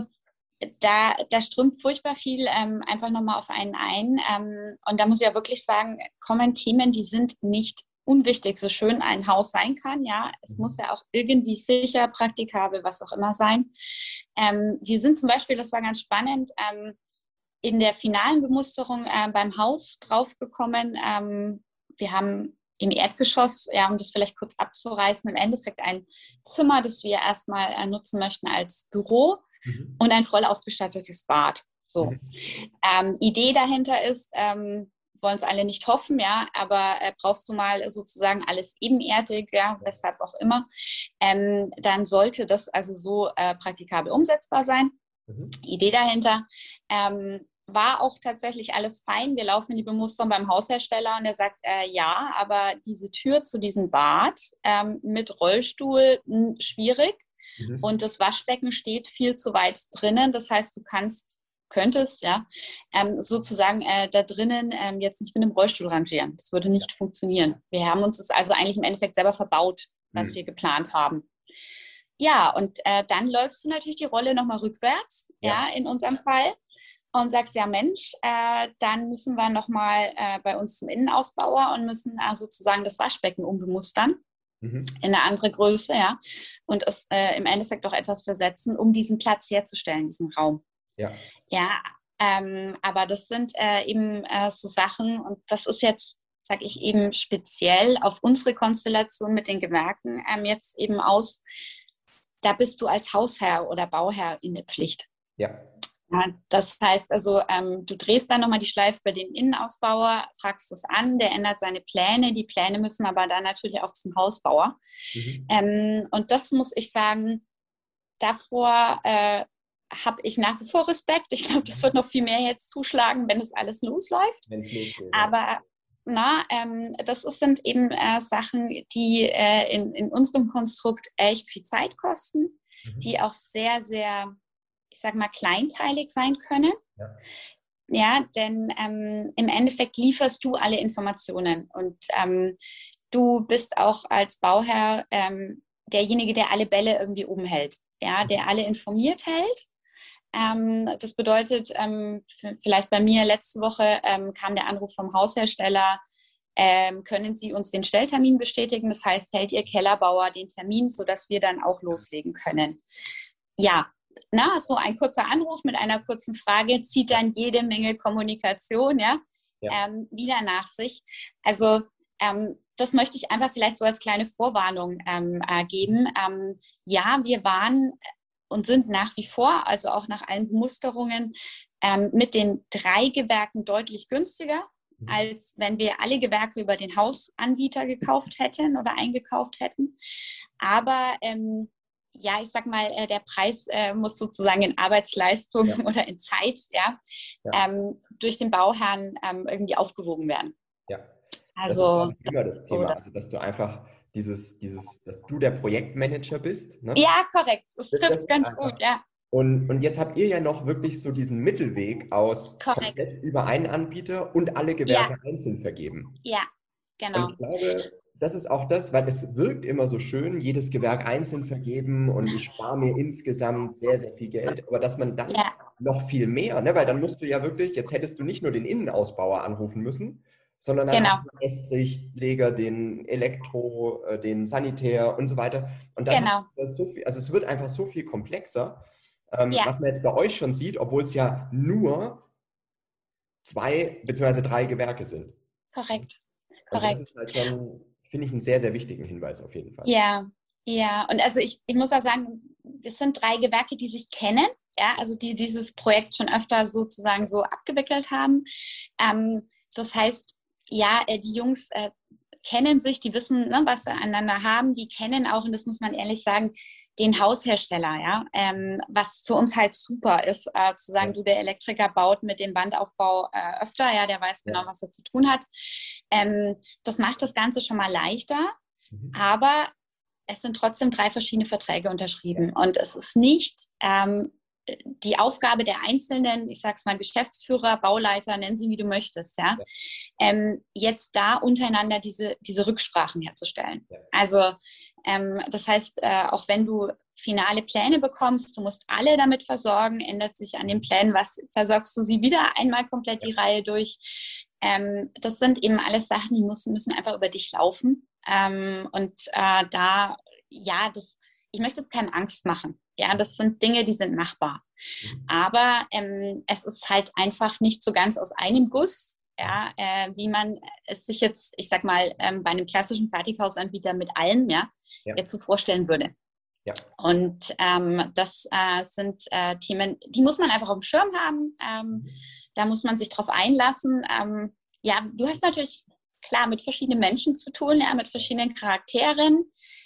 da, da strömt furchtbar viel ähm, einfach nochmal auf einen ein. Ähm, und da muss ich ja wirklich sagen, kommen Themen, die sind nicht unwichtig, so schön ein Haus sein kann, ja, es muss ja auch irgendwie sicher, praktikabel, was auch immer sein. Ähm, wir sind zum Beispiel, das war ganz spannend, ähm, in der finalen Bemusterung äh, beim Haus draufgekommen. Ähm, wir haben im Erdgeschoss, ja, um das vielleicht kurz abzureißen, im Endeffekt ein Zimmer, das wir erstmal äh, nutzen möchten als Büro mhm. und ein voll ausgestattetes Bad. So. Mhm. Ähm, Idee dahinter ist, ähm, wollen es alle nicht hoffen, ja, aber äh, brauchst du mal sozusagen alles ebenerdig, ja, weshalb auch immer, ähm, dann sollte das also so äh, praktikabel umsetzbar sein. Mhm. Idee dahinter ähm, war auch tatsächlich alles fein. Wir laufen in die Bemusterung beim Haushersteller und der sagt, äh, ja, aber diese Tür zu diesem Bad ähm, mit Rollstuhl mh, schwierig mhm. und das Waschbecken steht viel zu weit drinnen. Das heißt, du kannst könntest, ja, ähm, sozusagen äh, da drinnen ähm, jetzt nicht mit einem Rollstuhl rangieren. Das würde nicht ja. funktionieren. Wir haben uns das also eigentlich im Endeffekt selber verbaut, was mhm. wir geplant haben. Ja, und äh, dann läufst du natürlich die Rolle nochmal rückwärts, ja. ja, in unserem Fall, und sagst, ja Mensch, äh, dann müssen wir nochmal äh, bei uns zum Innenausbauer und müssen äh, sozusagen das Waschbecken umbemustern. Mhm. In eine andere Größe, ja, und es äh, im Endeffekt auch etwas versetzen, um diesen Platz herzustellen, diesen Raum. Ja, ja ähm, aber das sind äh, eben äh, so Sachen, und das ist jetzt, sage ich eben speziell auf unsere Konstellation mit den Gewerken ähm, jetzt eben aus, da bist du als Hausherr oder Bauherr in der Pflicht. Ja. Ja, das heißt also, ähm, du drehst dann nochmal die Schleife bei dem Innenausbauer, fragst es an, der ändert seine Pläne, die Pläne müssen aber dann natürlich auch zum Hausbauer. Mhm. Ähm, und das muss ich sagen, davor äh, habe ich nach wie vor Respekt. Ich glaube, das wird noch viel mehr jetzt zuschlagen, wenn es alles losläuft. Wenn es losgeht. Aber na, ähm, das ist, sind eben äh, Sachen, die äh, in, in unserem Konstrukt echt viel Zeit kosten, mhm. die auch sehr, sehr, ich sag mal, kleinteilig sein können. Ja. ja, denn ähm, im Endeffekt lieferst du alle Informationen und ähm, du bist auch als Bauherr ähm, derjenige, der alle Bälle irgendwie oben hält, ja, der alle informiert hält. Ähm, das bedeutet, ähm, vielleicht bei mir letzte Woche ähm, kam der Anruf vom Haushersteller, ähm, können Sie uns den Stelltermin bestätigen? Das heißt, hält Ihr Kellerbauer den Termin, sodass wir dann auch loslegen können? Ja, na, so ein kurzer Anruf mit einer kurzen Frage zieht dann jede Menge Kommunikation, ja, Ja. ähm, wieder nach sich. Also ähm, das möchte ich einfach vielleicht so als kleine Vorwarnung ähm, äh, geben. Ähm, ja, wir waren und sind nach wie vor, also auch nach allen Bemusterungen, ähm, mit den drei Gewerken deutlich günstiger, mhm. als wenn wir alle Gewerke über den Hausanbieter gekauft hätten oder eingekauft hätten. Aber ähm, ja, ich sag mal, äh, der Preis äh, muss sozusagen in Arbeitsleistung ja. oder in Zeit ja, ja. Ähm, durch den Bauherrn ähm, irgendwie aufgewogen werden. Ja, also, das ist immer das Thema, oder? Also dass du einfach dieses, dieses, dass du der Projektmanager bist. Ne? Ja, korrekt, das, das trifft es ganz einfach. gut, ja. Und, und jetzt habt ihr ja noch wirklich so diesen Mittelweg aus korrekt. komplett über einen Anbieter und alle Gewerke ja. einzeln vergeben. Ja, genau. Und ich glaube, das ist auch das, weil es wirkt immer so schön, jedes Gewerk einzeln vergeben und ich spare mir insgesamt sehr, sehr viel Geld. Aber dass man dann ja. noch viel mehr, ne? Weil dann musst du ja wirklich, jetzt hättest du nicht nur den Innenausbauer anrufen müssen, sondern dann genau. den Estrichleger, den Elektro, den Sanitär und so weiter. Und dann genau. das so viel, also es wird einfach so viel komplexer, ähm, ja. was man jetzt bei euch schon sieht, obwohl es ja nur zwei beziehungsweise drei Gewerke sind. Korrekt. Und Korrekt. das ist halt schon, finde ich, einen sehr, sehr wichtigen Hinweis auf jeden Fall. Ja, ja. Und also ich, ich muss auch sagen, es sind drei Gewerke, die sich kennen, ja, also die dieses Projekt schon öfter sozusagen so abgewickelt haben. Ähm, das heißt, ja, die Jungs äh, kennen sich, die wissen, ne, was sie aneinander haben, die kennen auch, und das muss man ehrlich sagen, den Haushersteller, ja, ähm, was für uns halt super ist, äh, zu sagen, ja. du, der Elektriker baut mit dem Wandaufbau äh, öfter, ja, der weiß genau, ja. was er zu tun hat. Ähm, das macht das Ganze schon mal leichter, mhm. aber es sind trotzdem drei verschiedene Verträge unterschrieben und es ist nicht ähm, die Aufgabe der einzelnen, ich sag's mal, Geschäftsführer, Bauleiter, nennen sie wie du möchtest, ja, ja. Ähm, jetzt da untereinander diese, diese Rücksprachen herzustellen. Ja. Also ähm, das heißt, äh, auch wenn du finale Pläne bekommst, du musst alle damit versorgen, ändert sich an den Plänen was, versorgst du sie wieder einmal komplett die ja. Reihe durch. Ähm, das sind eben alles Sachen, die müssen, müssen einfach über dich laufen. Ähm, und äh, da, ja, das, ich möchte jetzt keine Angst machen. Ja, das sind Dinge, die sind machbar. Aber ähm, es ist halt einfach nicht so ganz aus einem Guss, ja, äh, wie man es sich jetzt, ich sag mal, ähm, bei einem klassischen Fertighausanbieter mit allem, ja, ja. jetzt so vorstellen würde. Ja. Und ähm, das äh, sind äh, Themen, die muss man einfach auf dem Schirm haben. Ähm, mhm. Da muss man sich drauf einlassen. Ähm, ja, du hast natürlich, klar, mit verschiedenen Menschen zu tun, ja, mit verschiedenen Charakteren.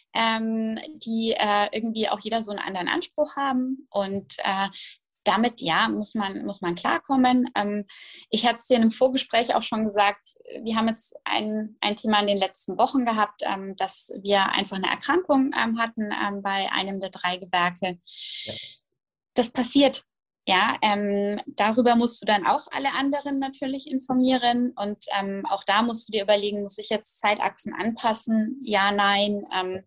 Ähm, die äh, irgendwie auch jeder so einen anderen Anspruch haben und äh, damit, ja, muss man, muss man klarkommen. Ähm, ich hatte es dir in einem Vorgespräch auch schon gesagt, wir haben jetzt ein, ein Thema in den letzten Wochen gehabt, ähm, dass wir einfach eine Erkrankung ähm, hatten ähm, bei einem der drei Gewerke. Ja. Das passiert. Ja, ähm, darüber musst du dann auch alle anderen natürlich informieren und ähm, auch da musst du dir überlegen, muss ich jetzt Zeitachsen anpassen? Ja, nein. Ähm,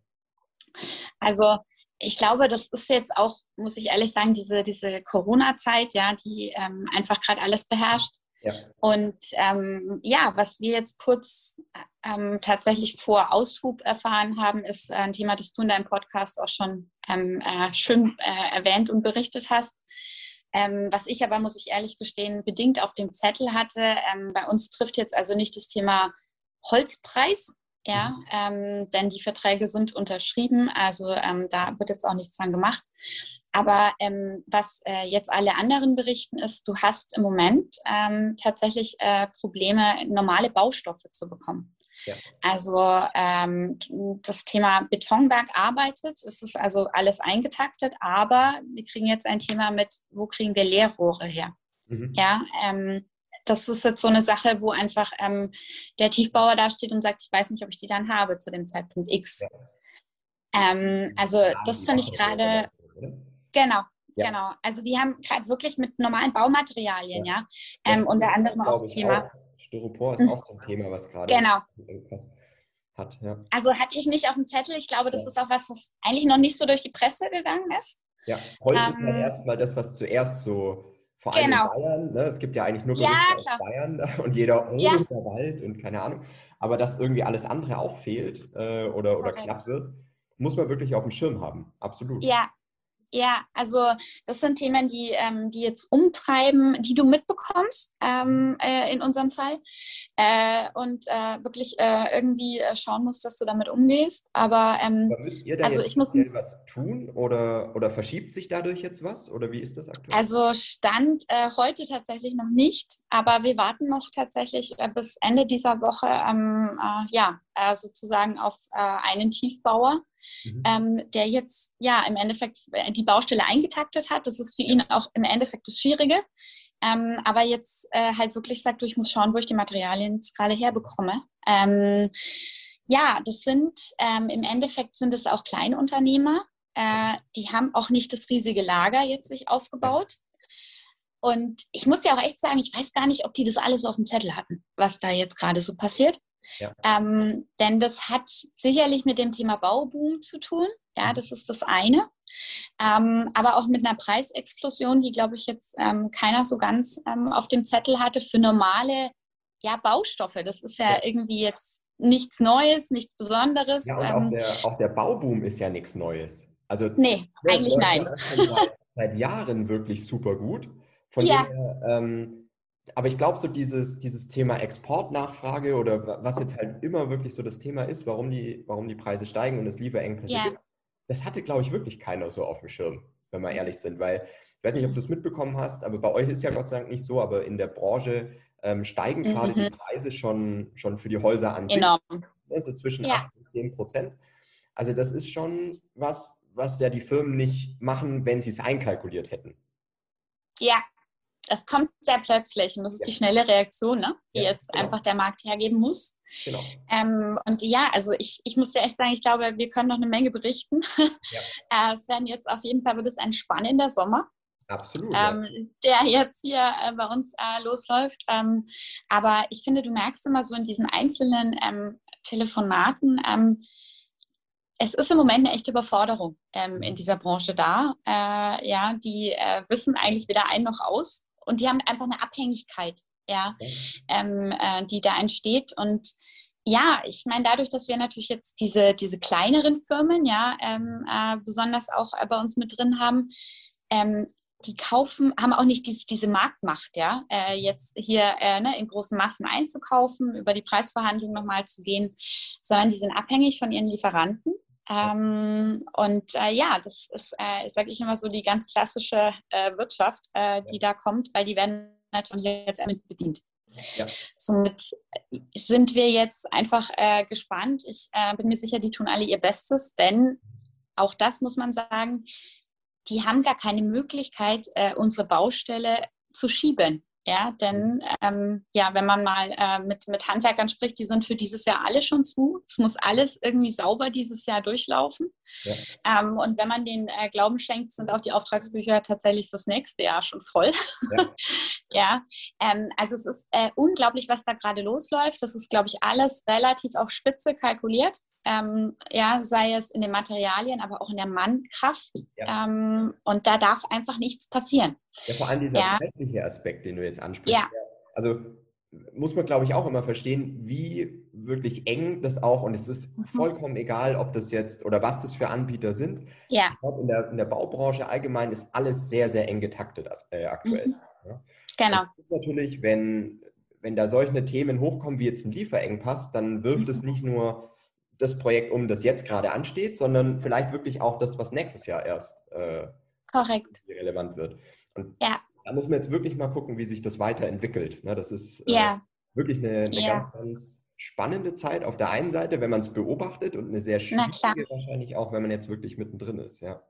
Also ich glaube, das ist jetzt auch, muss ich ehrlich sagen, diese, diese Corona-Zeit, ja, die ähm, einfach gerade alles beherrscht. Ja. Und ähm, ja, was wir jetzt kurz ähm, tatsächlich vor Aushub erfahren haben, ist ein Thema, das du in deinem Podcast auch schon ähm, äh, schön äh, erwähnt und berichtet hast. Ähm, was ich aber, muss ich ehrlich gestehen, bedingt auf dem Zettel hatte. Ähm, bei uns trifft jetzt also nicht das Thema Holzpreis. Ja, ähm, denn die Verträge sind unterschrieben, also ähm, da wird jetzt auch nichts dran gemacht. Aber ähm, was äh, jetzt alle anderen berichten ist, du hast im Moment ähm, tatsächlich äh, Probleme, normale Baustoffe zu bekommen. Ja. Also ähm, das Thema Betonwerk arbeitet, es ist also alles eingetaktet, aber wir kriegen jetzt ein Thema mit, wo kriegen wir Leerrohre her? Mhm. Ja, ähm, das ist jetzt so eine Sache, wo einfach ähm, der Tiefbauer da steht und sagt, ich weiß nicht, ob ich die dann habe zu dem Zeitpunkt X. Ja. Ähm, also das finde ich gerade, genau, Ja. genau. Also die haben gerade wirklich mit normalen Baumaterialien, ja. ja. Ähm, unter anderem auch ich, Thema. Auch. Styropor ist auch so ein Thema, was gerade Genau. hat. Ja. Also hatte ich nicht auf dem Zettel. Ich glaube, das ja. ist auch was, was eigentlich noch nicht so durch die Presse gegangen ist. Ja, Holz ähm, ist halt erstmal das, was zuerst so, vor allem genau. in Bayern, ne? Es gibt ja eigentlich nur Ja, Gerüchte aus klar. Bayern und jeder, oh, Ja. der Wald und keine Ahnung. Aber dass irgendwie alles andere auch fehlt äh, oder, oder knapp wird, muss man wirklich auf dem Schirm haben. Absolut. Ja, ja, also das sind Themen, die, ähm, die jetzt umtreiben, die du mitbekommst ähm, äh, in unserem Fall äh, und äh, wirklich äh, irgendwie äh, schauen musst, dass du damit umgehst. Aber, ähm, Aber müsst ihr da also jetzt ich muss was tun oder, oder verschiebt sich dadurch jetzt was? Oder wie ist das aktuell? Also Stand äh, heute tatsächlich noch nicht, aber wir warten noch tatsächlich äh, bis Ende dieser Woche ähm, äh, ja, äh, sozusagen auf äh, einen Tiefbauer, mhm. ähm, der jetzt ja im Endeffekt die Baustelle eingetaktet hat. Das ist für ihn auch im Endeffekt das Schwierige. Ähm, aber jetzt äh, halt wirklich sagt, du, ich muss schauen, wo ich die Materialien jetzt gerade herbekomme. Ähm, ja, das sind ähm, im Endeffekt sind es auch Kleinunternehmer. Äh, die haben auch nicht das riesige Lager jetzt sich aufgebaut. Und ich muss ja auch echt sagen, ich weiß gar nicht, ob die das alles auf dem Zettel hatten, was da jetzt gerade so passiert. Ja. Ähm, denn das hat sicherlich mit dem Thema Bauboom zu tun. Ja, das ist das eine. Ähm, aber auch mit einer Preisexplosion, die, glaube ich, jetzt ähm, keiner so ganz ähm, auf dem Zettel hatte für normale ja, Baustoffe. Das ist ja, ja irgendwie jetzt nichts Neues, nichts Besonderes. Ja, und ähm, auch, der, auch der Bauboom ist ja nichts Neues. Also, nee, eigentlich nein. Schon seit, seit Jahren wirklich super gut. Von ja. dem her, ähm, aber ich glaube, so dieses, dieses Thema Exportnachfrage oder was jetzt halt immer wirklich so das Thema ist, warum die, warum die Preise steigen und es Lieferengpässe ja. gibt, das hatte, glaube ich, wirklich keiner so auf dem Schirm, wenn wir ehrlich sind. Weil, ich weiß nicht, ob du es mitbekommen hast, aber bei euch ist ja Gott sei Dank nicht so, aber in der Branche ähm, steigen mhm. gerade die Preise schon, schon für die Häuser an sich. Enorm. Also zwischen ja. acht und zehn Prozent. Also das ist schon was, was ja die Firmen nicht machen, wenn sie es einkalkuliert hätten. Ja, das kommt sehr plötzlich und das ist ja. die schnelle Reaktion, ne? die ja, jetzt genau. einfach der Markt hergeben muss. Genau. Ähm, und ja, also ich, ich muss dir echt sagen, ich glaube, wir können noch eine Menge berichten. Ja. äh, es werden jetzt auf jeden Fall wird es ein spannender Sommer. Absolut. Ähm, ja. Der jetzt hier äh, bei uns äh, losläuft. Ähm, aber ich finde, du merkst immer so in diesen einzelnen ähm, Telefonaten, ähm, es ist im Moment eine echte Überforderung ähm, in dieser Branche da. Äh, ja, die äh, wissen eigentlich weder ein noch aus und die haben einfach eine Abhängigkeit, ja, ähm, äh, die da entsteht. Und ja, ich meine, dadurch, dass wir natürlich jetzt diese, diese kleineren Firmen, ja, ähm, äh, besonders auch äh, bei uns mit drin haben, ähm, die kaufen, haben auch nicht diese, diese Marktmacht, ja, äh, jetzt hier äh, ne, in großen Massen einzukaufen, über die Preisverhandlungen nochmal zu gehen, sondern die sind abhängig von ihren Lieferanten. Ähm, und äh, ja, das ist, äh, sage ich immer so, die ganz klassische äh, Wirtschaft, äh, die da kommt, weil die werden natürlich jetzt mit bedient. Ja. Somit sind wir jetzt einfach äh, gespannt. Ich äh, bin mir sicher, die tun alle ihr Bestes, denn auch das muss man sagen, die haben gar keine Möglichkeit, äh, unsere Baustelle zu schieben. Ja, denn ähm, ja, wenn man mal äh, mit, mit Handwerkern spricht, die sind für dieses Jahr alle schon zu. Es muss alles irgendwie sauber dieses Jahr durchlaufen. Ja. Ähm, und wenn man den äh, Glauben schenkt, sind auch die Auftragsbücher tatsächlich fürs nächste Jahr schon voll. Ja, ja ähm, also es ist äh, unglaublich, was da gerade losläuft. Das ist, glaube ich, alles relativ auf Spitze kalkuliert. Ähm, ja, sei es in den Materialien, aber auch in der Mannkraft. Ja. Ähm, und da darf einfach nichts passieren. Ja, vor allem dieser ja. zeitliche Aspekt, den du jetzt ansprichst. Ja. Also muss man, glaube ich, auch immer verstehen, wie wirklich eng das auch, und es ist mhm. vollkommen egal, ob das jetzt oder was das für Anbieter sind. Ja. Ich glaube, in der, in der Baubranche allgemein ist alles sehr, sehr eng getaktet äh, aktuell. Mhm. Ja. Genau. Und das ist natürlich, wenn, wenn da solche Themen hochkommen wie jetzt ein Lieferengpass, dann wirft mhm. es nicht nur das Projekt um, das jetzt gerade ansteht, sondern vielleicht wirklich auch das, was nächstes Jahr erst äh, Korrekt. relevant wird. Und ja. da muss man jetzt wirklich mal gucken, wie sich das weiterentwickelt. Ne, das ist äh, ja. wirklich eine, eine ja. ganz, ganz spannende Zeit auf der einen Seite, wenn man es beobachtet, und eine sehr schwierige wahrscheinlich auch, wenn man jetzt wirklich mittendrin ist. Ja,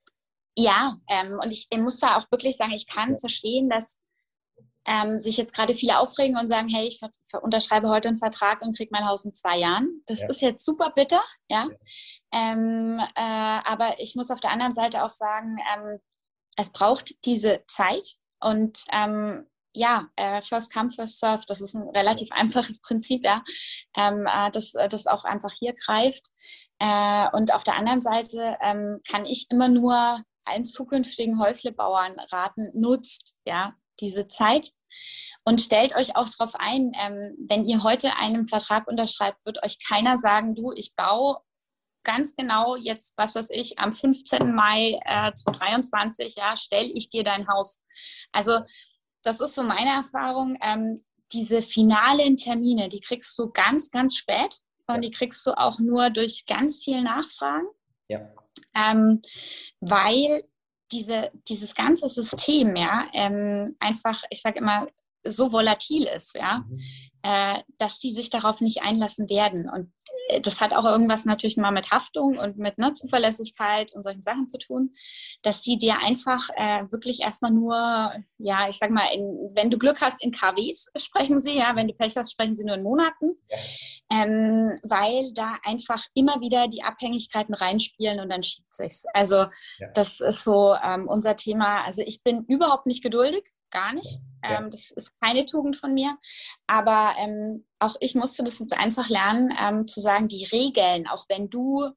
ja ähm, und ich, ich muss da auch wirklich sagen, ich kann ja. verstehen, dass ähm, sich jetzt gerade viele aufregen und sagen, hey, ich ver- ver- unterschreibe heute einen Vertrag und kriege mein Haus in zwei Jahren. Das ja. ist jetzt super bitter, ja. ja. Ähm, äh, aber ich muss auf der anderen Seite auch sagen, ähm, es braucht diese Zeit und ähm, ja, äh, first come, first serve, das ist ein relativ einfaches Prinzip, ja, ähm, äh, das, das auch einfach hier greift. Äh, und auf der anderen Seite ähm, kann ich immer nur allen zukünftigen Häuslebauern raten, nutzt ja diese Zeit und stellt euch auch darauf ein, ähm, wenn ihr heute einen Vertrag unterschreibt, wird euch keiner sagen, du, ich baue ganz genau jetzt, was weiß ich, am fünfzehnten Mai äh, zweitausenddreiundzwanzig, ja, stelle ich dir dein Haus. Also das ist so meine Erfahrung. Ähm, diese finalen Termine, die kriegst du ganz, ganz spät und ja. die kriegst du auch nur durch ganz viel Nachfragen. Ja. Ähm, weil diese, dieses ganze System ja ähm, einfach, ich sage immer, so volatil ist, ja, mhm. äh, dass die sich darauf nicht einlassen werden. Und äh, das hat auch irgendwas natürlich mal mit Haftung und mit ne, Zuverlässigkeit und solchen Sachen zu tun, dass sie dir einfach äh, wirklich erstmal nur, ja, ich sag mal, in, wenn du Glück hast, in K Ws sprechen sie, ja, wenn du Pech hast, sprechen sie nur in Monaten, ja. ähm, weil da einfach immer wieder die Abhängigkeiten reinspielen und dann schiebt sich's. Also ja. das ist so ähm, unser Thema. Also ich bin überhaupt nicht geduldig. Gar nicht. Ja. Ähm, das ist keine Tugend von mir. Aber ähm, auch ich musste das jetzt einfach lernen, ähm, zu sagen, die Regeln, auch wenn du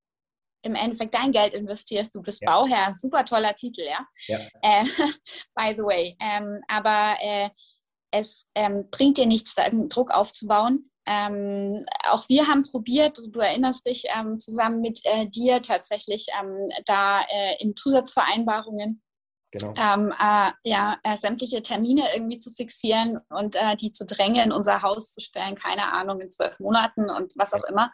im Endeffekt dein Geld investierst, du bist ja. Bauherr, super toller Titel, ja. ja. Äh, by the way. Ähm, aber äh, es ähm, bringt dir nichts, da irgendeinen Druck aufzubauen. Ähm, auch wir haben probiert, du erinnerst dich, ähm, zusammen mit äh, dir tatsächlich ähm, da äh, in Zusatzvereinbarungen Genau. Ähm, äh, ja, äh, sämtliche Termine irgendwie zu fixieren und äh, die zu drängen, in unser Haus zu stellen, keine Ahnung, in zwölf Monaten und was auch immer.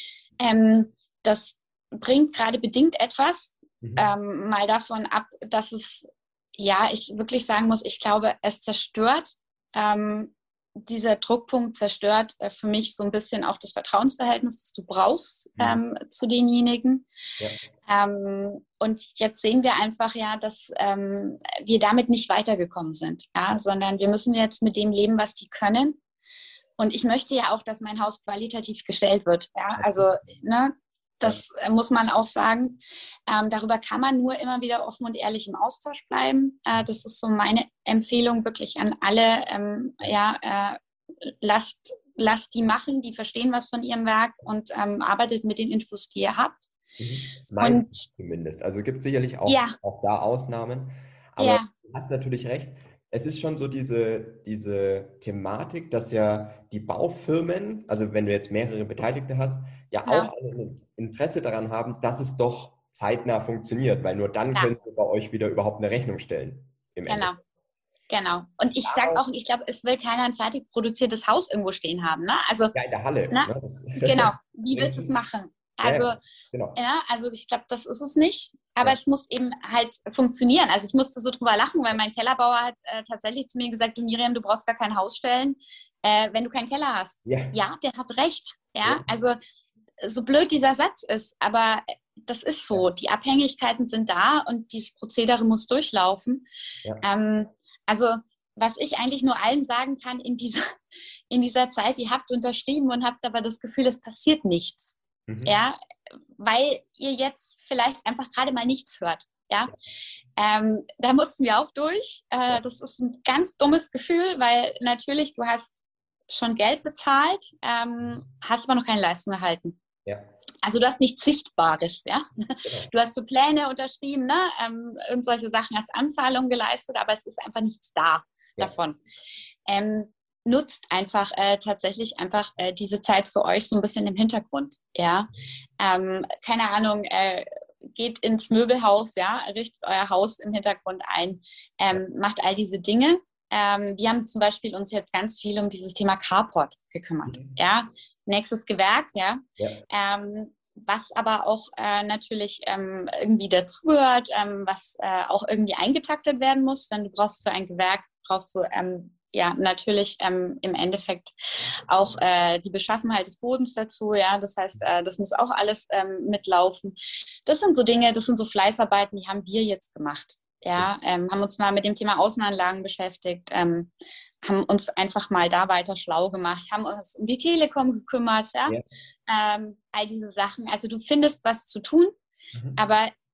Ähm, das bringt gerade bedingt etwas, mhm. ähm, mal davon ab, dass es, ja, ich wirklich sagen muss, ich glaube, es zerstört, ähm, dieser Druckpunkt zerstört äh, für mich so ein bisschen auch das Vertrauensverhältnis, das du brauchst mhm. ähm, zu denjenigen. Ja. Ähm, und jetzt sehen wir einfach ja, dass ähm, wir damit nicht weitergekommen sind, ja, sondern wir müssen jetzt mit dem leben, was die können. Und ich möchte ja auch, dass mein Haus qualitativ gestellt wird. Ja, also ne, das ja. muss man auch sagen. Ähm, darüber kann man nur immer wieder offen und ehrlich im Austausch bleiben. Äh, das ist so meine Empfehlung wirklich an alle. Ähm, ja, äh, lasst, lasst die machen, die verstehen was von ihrem Werk und ähm, arbeitet mit den Infos, die ihr habt. Mhm. Meistens zumindest. Also gibt es sicherlich auch, ja. auch da Ausnahmen. Aber ja. du hast natürlich recht. Es ist schon so diese, diese Thematik, dass ja die Baufirmen, also wenn du jetzt mehrere Beteiligte hast, ja, ja. auch ein Interesse daran haben, dass es doch zeitnah funktioniert, weil nur dann ja. können sie bei euch wieder überhaupt eine Rechnung stellen. Im genau. Endeffekt. Genau. Und ich sage auch, ich glaube, es will keiner ein fertig produziertes Haus irgendwo stehen haben. Ne? Also, ja, in der Halle. Ne? Ne? Das genau. Wie willst du es machen? Also, ja, genau. ja, also ich glaube, das ist es nicht. Aber ja. es muss eben halt funktionieren. Also ich musste so drüber lachen, weil mein Kellerbauer hat äh, tatsächlich zu mir gesagt, du Miriam, du brauchst gar kein Haus stellen, äh, wenn du keinen Keller hast. Ja, ja der hat recht. Ja? ja, also so blöd dieser Satz ist, aber das ist so. Ja. Die Abhängigkeiten sind da und dieses Prozedere muss durchlaufen. Ja. Ähm, also was ich eigentlich nur allen sagen kann in dieser, in dieser Zeit, ihr habt unterschrieben und habt aber das Gefühl, es passiert nichts. Mhm. Ja, weil ihr jetzt vielleicht einfach gerade mal nichts hört. Ja, ja. Ähm, da mussten wir auch durch. Äh, ja. Das ist ein ganz dummes Gefühl, weil natürlich du hast schon Geld bezahlt, ähm, hast aber noch keine Leistung erhalten. Ja. Also du hast nichts Sichtbares. Ja, genau. Du hast so Pläne unterschrieben, ne? ähm, und solche Sachen, hast Anzahlungen geleistet, aber es ist einfach nichts da ja. davon. Ähm, nutzt einfach äh, tatsächlich einfach äh, diese Zeit für euch so ein bisschen im Hintergrund, ja. Ähm, keine Ahnung, äh, geht ins Möbelhaus, ja, richtet euer Haus im Hintergrund ein, ähm, macht all diese Dinge. Ähm, wir haben zum Beispiel uns jetzt ganz viel um dieses Thema Carport gekümmert, mhm. ja. Nächstes Gewerk, ja. ja. Ähm, was aber auch äh, natürlich ähm, irgendwie dazugehört, ähm, was äh, auch irgendwie eingetaktet werden muss, denn du brauchst für ein Gewerk, brauchst du ähm, ja, natürlich ähm, im Endeffekt auch äh, die Beschaffenheit des Bodens dazu, ja, das heißt, äh, das muss auch alles ähm, mitlaufen. Das sind so Dinge, das sind so Fleißarbeiten, die haben wir jetzt gemacht, ja, ähm, haben uns mal mit dem Thema Außenanlagen beschäftigt, ähm, haben uns einfach mal da weiter schlau gemacht, haben uns um die Telekom gekümmert, ja, ja. Ähm, all diese Sachen, also du findest was zu tun, mhm. aber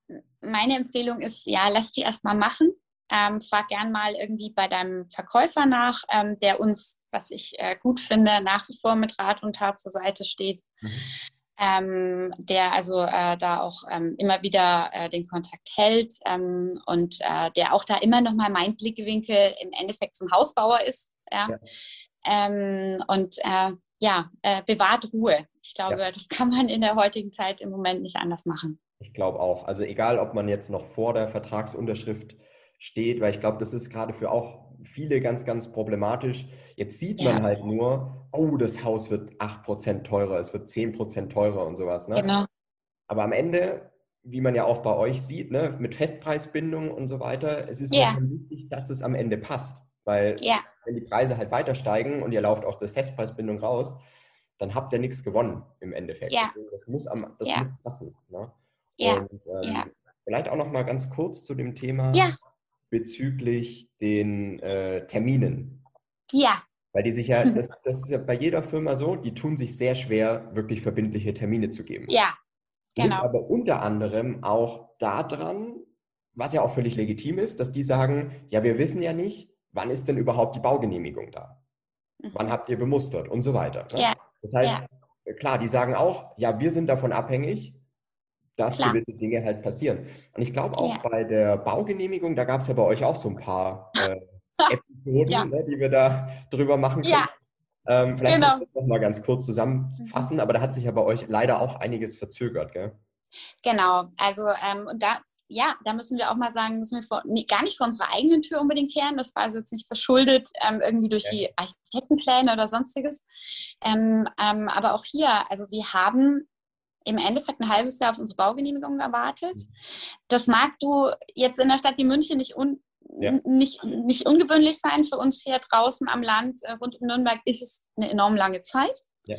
meine Empfehlung ist, ja, lass die erstmal machen. Ähm, frag gern mal irgendwie bei deinem Verkäufer nach, ähm, der uns, was ich äh, gut finde, nach wie vor mit Rat und Tat zur Seite steht. Mhm. Ähm, der also äh, da auch ähm, immer wieder äh, den Kontakt hält ähm, und äh, der auch da immer noch mal mein Blickwinkel im Endeffekt zum Hausbauer ist. Ja. Ja. Ähm, und äh, ja, äh, bewahrt Ruhe. Ich glaube, ja. das kann man in der heutigen Zeit im Moment nicht anders machen. Ich glaube auch. Also egal, ob man jetzt noch vor der Vertragsunterschrift steht, weil ich glaube, das ist gerade für auch viele ganz, ganz problematisch. Jetzt sieht man ja. halt nur, oh, das Haus wird acht Prozent teurer, es wird zehn Prozent teurer und sowas. Ne? Genau. Aber am Ende, wie man ja auch bei euch sieht, ne, mit Festpreisbindung und so weiter, es ist ja. halt schon wichtig, dass es am Ende passt. Weil ja. wenn die Preise halt weiter steigen und ihr lauft aus der Festpreisbindung raus, dann habt ihr nichts gewonnen im Endeffekt. Ja. Deswegen, das muss, am, das ja. muss passen. Ne? Ja. Und ähm, ja. vielleicht auch noch mal ganz kurz zu dem Thema ja. bezüglich den äh, Terminen. Ja. Weil die sich ja, das, das ist ja bei jeder Firma so, die tun sich sehr schwer, wirklich verbindliche Termine zu geben. Ja, genau. Liegt aber unter anderem auch daran, was ja auch völlig legitim ist, dass die sagen, ja, wir wissen ja nicht, wann ist denn überhaupt die Baugenehmigung da? Mhm. Wann habt ihr bemustert und so weiter. Ne? Ja. Das heißt, ja. klar, die sagen auch, ja, wir sind davon abhängig, dass Klar. gewisse Dinge halt passieren. Und ich glaube auch ja. bei der Baugenehmigung, da gab es ja bei euch auch so ein paar äh, Episoden, ja. ne, die wir da drüber machen können. Ja. Ähm, vielleicht genau. kannst du das noch mal ganz kurz zusammenfassen, aber da hat sich ja bei euch leider auch einiges verzögert, gell? Genau, also ähm, und da, ja, da müssen wir auch mal sagen, müssen wir vor, nee, gar nicht vor unserer eigenen Tür unbedingt kehren. Das war also jetzt nicht verschuldet ähm, irgendwie durch ja. die Architektenpläne oder sonstiges. Ähm, ähm, aber auch hier, also wir haben im Endeffekt ein halbes Jahr auf unsere Baugenehmigung gewartet. Das mag du jetzt in einer Stadt wie München nicht, un, ja. nicht, nicht ungewöhnlich sein. Für uns hier draußen am Land äh, rund um Nürnberg ist es eine enorm lange Zeit. Ja.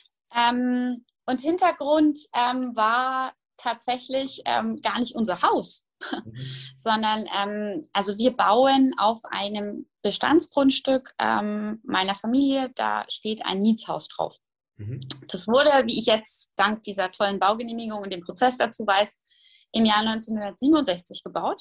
Ähm, und Hintergrund ähm, war tatsächlich ähm, gar nicht unser Haus, mhm. sondern ähm, also wir bauen auf einem Bestandsgrundstück ähm, meiner Familie. Da steht ein Mietshaus drauf. Das wurde, wie ich jetzt dank dieser tollen Baugenehmigung und dem Prozess dazu weiß, im Jahr neunzehnhundertsiebenundsechzig gebaut.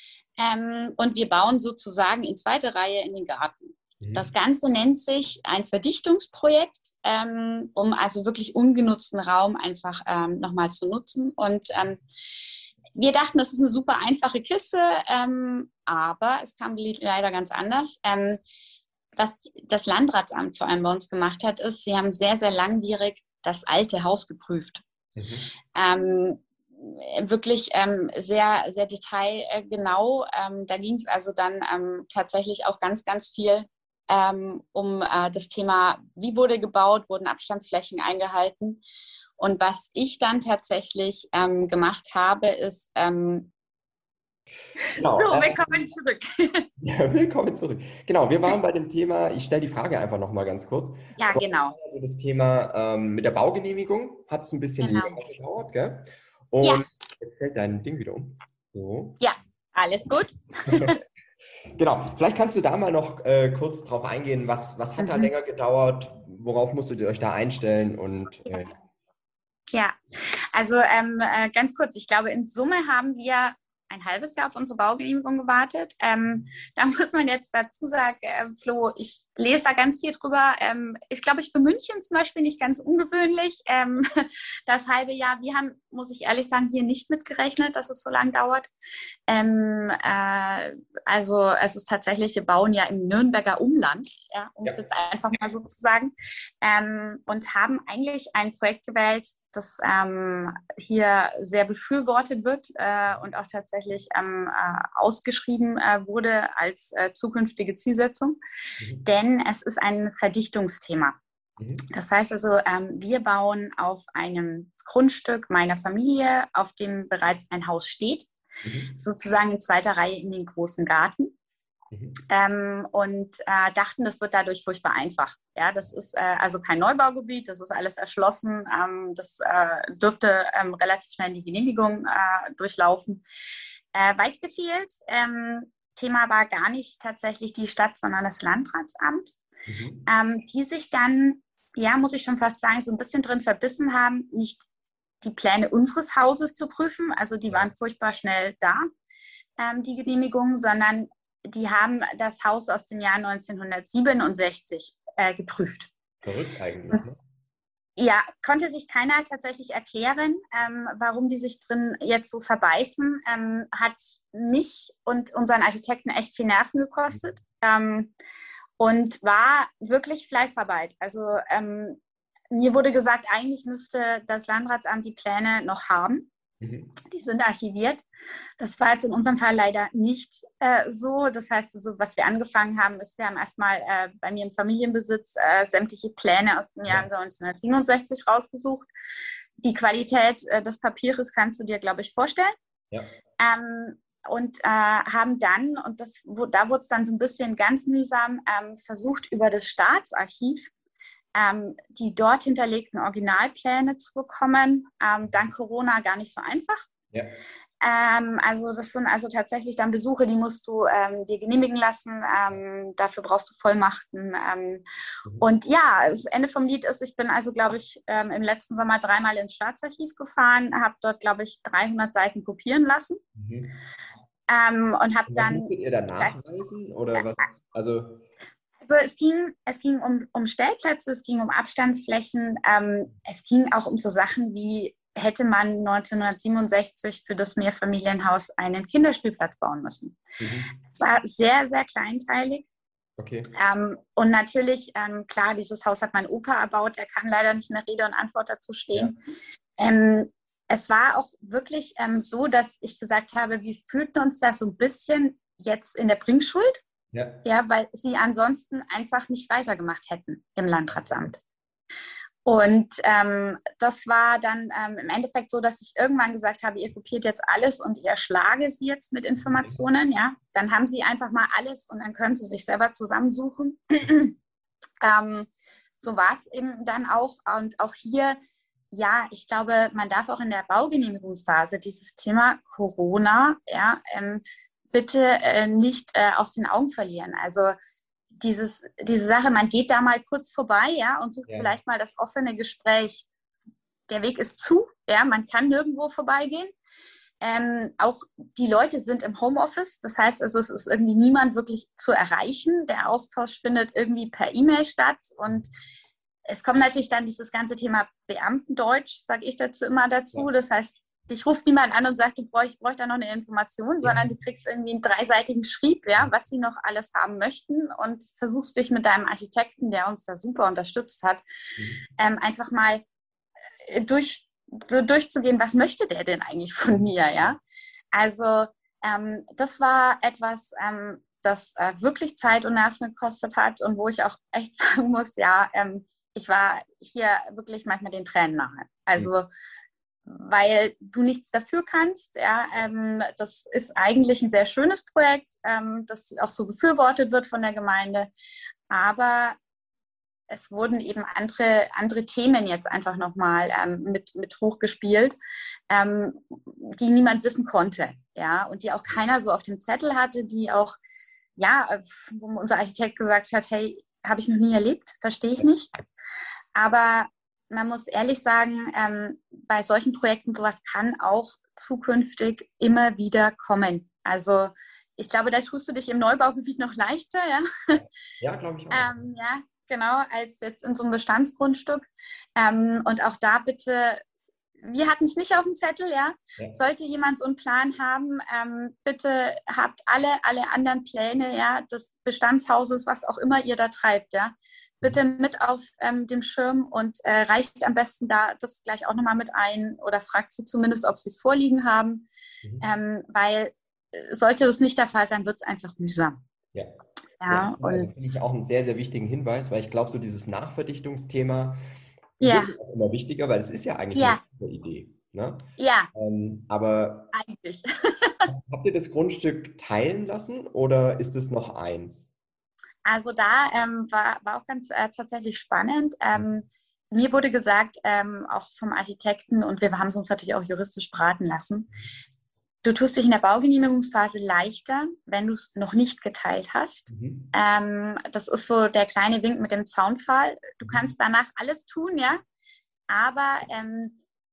Ähm, und wir bauen sozusagen in zweiter Reihe in den Garten. Mhm. Das Ganze nennt sich ein Verdichtungsprojekt, ähm, um also wirklich ungenutzten Raum einfach ähm, nochmal zu nutzen. Und ähm, wir dachten, das ist eine super einfache Kiste, ähm, aber es kam leider ganz anders. Ähm, Was das Landratsamt vor allem bei uns gemacht hat, ist, sie haben sehr, sehr langwierig das alte Haus geprüft. Mhm. Ähm, wirklich ähm, sehr, sehr detailgenau. Ähm, da ging es also dann ähm, tatsächlich auch ganz, ganz viel ähm, um äh, das Thema, wie wurde gebaut, wurden Abstandsflächen eingehalten. Und was ich dann tatsächlich ähm, gemacht habe, ist... Ähm, Genau, so, äh, willkommen zurück. Ja, willkommen zurück. Genau, wir waren bei dem Thema, ich stelle die Frage einfach nochmal ganz kurz. Ja, genau. Also das Thema ähm, mit der Baugenehmigung hat es ein bisschen genau. länger gedauert, gell? Und ja. jetzt fällt dein Ding wieder um. So. Ja, alles gut. Genau, vielleicht kannst du da mal noch äh, kurz drauf eingehen, was, was hat mhm. da länger gedauert, worauf musstet ihr euch da einstellen und... Äh, ja, also ähm, äh, ganz kurz, ich glaube, in Summe haben wir ein halbes Jahr auf unsere Baugenehmigung gewartet. Ähm, da muss man jetzt dazu sagen, äh, Flo, ich lese da ganz viel drüber. Ähm, ist, glaube ich, für München zum Beispiel nicht ganz ungewöhnlich. Ähm, das halbe Jahr, wir haben, muss ich ehrlich sagen, hier nicht mitgerechnet, dass es so lange dauert. Ähm, äh, also es ist tatsächlich, wir bauen ja im Nürnberger Umland, ja, um es ja. jetzt einfach mal so zu sagen, ähm, und haben eigentlich ein Projekt gewählt, das ähm, hier sehr befürwortet wird äh, und auch tatsächlich ähm, äh, ausgeschrieben äh, wurde als äh, zukünftige Zielsetzung. Mhm. Denn es ist ein Verdichtungsthema. Mhm. Das heißt also, ähm, wir bauen auf einem Grundstück meiner Familie, auf dem bereits ein Haus steht, mhm. sozusagen in zweiter Reihe in den großen Garten. Mhm. Ähm, und äh, dachten, das wird dadurch furchtbar einfach. Ja, das ist äh, also kein Neubaugebiet, das ist alles erschlossen, ähm, das äh, dürfte ähm, relativ schnell die Genehmigung äh, durchlaufen. Äh, weit gefehlt, ähm, Thema war gar nicht tatsächlich die Stadt, sondern das Landratsamt, mhm. ähm, die sich dann, ja, muss ich schon fast sagen, so ein bisschen drin verbissen haben, nicht die Pläne unseres Hauses zu prüfen. Also die waren furchtbar schnell da, ähm, die Genehmigungen, sondern die haben das Haus aus dem Jahr neunzehnhundertsiebenundsechzig äh, geprüft. Verrückt eigentlich, Und, ne? ja, konnte sich keiner tatsächlich erklären, ähm, warum die sich drin jetzt so verbeißen. Ähm, hat mich und unseren Architekten echt viel Nerven gekostet. Ähm, und war wirklich Fleißarbeit. Also ähm, mir wurde gesagt, eigentlich müsste das Landratsamt die Pläne noch haben. Mhm. Die sind archiviert. Das war jetzt in unserem Fall leider nicht äh, so. Das heißt, so, was wir angefangen haben, ist, wir haben erstmal äh, bei mir im Familienbesitz äh, sämtliche Pläne aus dem Jahr neunzehnhundertsiebenundsechzig rausgesucht. Die Qualität äh, des Papiers kannst du dir, glaube ich, vorstellen. Ja. Ähm, und äh, haben dann, und das, wo, da wurde es dann so ein bisschen ganz mühsam, ähm, versucht, über das Staatsarchiv ähm, die dort hinterlegten Originalpläne zu bekommen. Ähm, dank Corona gar nicht so einfach. Ja. Ähm, also das sind also tatsächlich dann Besuche, die musst du ähm, dir genehmigen lassen. Ähm, dafür brauchst du Vollmachten. Ähm, Mhm. Und ja, das Ende vom Lied ist, ich bin also, glaube ich, ähm, im letzten Sommer dreimal ins Staatsarchiv gefahren, habe dort, glaube ich, dreihundert Seiten kopieren lassen. Mhm. Ähm, und habe Und was dann... musstet ihr da nachweisen? Oder was? Also, Also es ging, es ging um, um Stellplätze, es ging um Abstandsflächen, ähm, es ging auch um so Sachen wie, hätte man neunzehnhundertsiebenundsechzig für das Mehrfamilienhaus einen Kinderspielplatz bauen müssen. mhm. Es war sehr, sehr kleinteilig. Okay. Ähm, und natürlich, ähm, klar, dieses Haus hat mein Opa erbaut, er kann leider nicht mehr Rede und Antwort dazu stehen. Ja. Ähm, es war auch wirklich ähm, so, dass ich gesagt habe, wir fühlten uns da so ein bisschen jetzt in der Bringschuld. Ja. Ja, weil sie ansonsten einfach nicht weitergemacht hätten im Landratsamt. Und ähm, das war dann ähm, im Endeffekt so, dass ich irgendwann gesagt habe, ihr kopiert jetzt alles und ich erschlage sie jetzt mit Informationen. Ja, dann haben sie einfach mal alles und dann können sie sich selber zusammensuchen. ähm, so war es eben dann auch. Und auch hier, ja, ich glaube, man darf auch in der Baugenehmigungsphase dieses Thema Corona, ja, ähm, bitte äh, nicht äh, aus den Augen verlieren. Also dieses, diese Sache, man geht da mal kurz vorbei, ja, und sucht Ja. vielleicht mal das offene Gespräch. Der Weg ist zu, ja, man kann nirgendwo vorbeigehen. Ähm, auch die Leute sind im Homeoffice, das heißt also, es ist irgendwie niemand wirklich zu erreichen. Der Austausch findet irgendwie per E-Mail statt und es kommt natürlich dann dieses ganze Thema Beamtendeutsch, sage ich dazu immer dazu. Ja. Das heißt, dich ruft niemand an und sagt, du bräuch, ich bräuchte da noch eine Information, sondern du kriegst irgendwie einen dreiseitigen Schrieb, ja, was sie noch alles haben möchten und versuchst dich mit deinem Architekten, der uns da super unterstützt hat, mhm. ähm, einfach mal durch, durchzugehen, was möchte der denn eigentlich von mir, ja. Also ähm, das war etwas, ähm, das äh, wirklich Zeit und Nerven gekostet hat und wo ich auch echt sagen muss, ja, ähm, ich war hier wirklich manchmal den Tränen nahe. Also weil du nichts dafür kannst. Ja, ähm, das ist eigentlich ein sehr schönes Projekt, ähm, das auch so befürwortet wird von der Gemeinde. Aber es wurden eben andere, andere Themen jetzt einfach nochmal ähm, mit, mit hochgespielt, ähm, die niemand wissen konnte. Ja, und die auch keiner so auf dem Zettel hatte, die auch, ja, wo unser Architekt gesagt hat, hey, habe ich noch nie erlebt, verstehe ich nicht. Aber man muss ehrlich sagen, ähm, bei solchen Projekten, sowas kann auch zukünftig immer wieder kommen. Also ich glaube, da tust du dich im Neubaugebiet noch leichter, ja. Ja, glaube ich auch. ähm, ja, genau, als jetzt in so einem Bestandsgrundstück. Ähm, und auch da bitte, wir hatten es nicht auf dem Zettel, ja. ja. Sollte jemand so einen Plan haben, ähm, bitte habt alle, alle anderen Pläne, ja, des Bestandshauses, was auch immer ihr da treibt, ja. Bitte mit auf ähm, dem Schirm und äh, reicht am besten da das gleich auch nochmal mit ein oder fragt sie zumindest, ob sie es vorliegen haben, mhm. ähm, weil äh, sollte das nicht der Fall sein, wird es einfach mühsam. Ja, ja, ja und also finde ich auch einen sehr, sehr wichtigen Hinweis, weil ich glaube, so dieses Nachverdichtungsthema ja. wird auch immer wichtiger, weil es ist ja eigentlich ja. eine Idee. Ne? Ja, ähm, aber eigentlich. Habt ihr das Grundstück teilen lassen oder ist es noch eins? Also da ähm, war, war auch ganz äh, tatsächlich spannend. Ähm, mir wurde gesagt, ähm, auch vom Architekten, und wir haben es uns natürlich auch juristisch beraten lassen, du tust dich in der Baugenehmigungsphase leichter, wenn du es noch nicht geteilt hast. Mhm. Ähm, das ist so der kleine Wink mit dem Zaunpfahl. Du kannst danach alles tun, ja, aber ähm,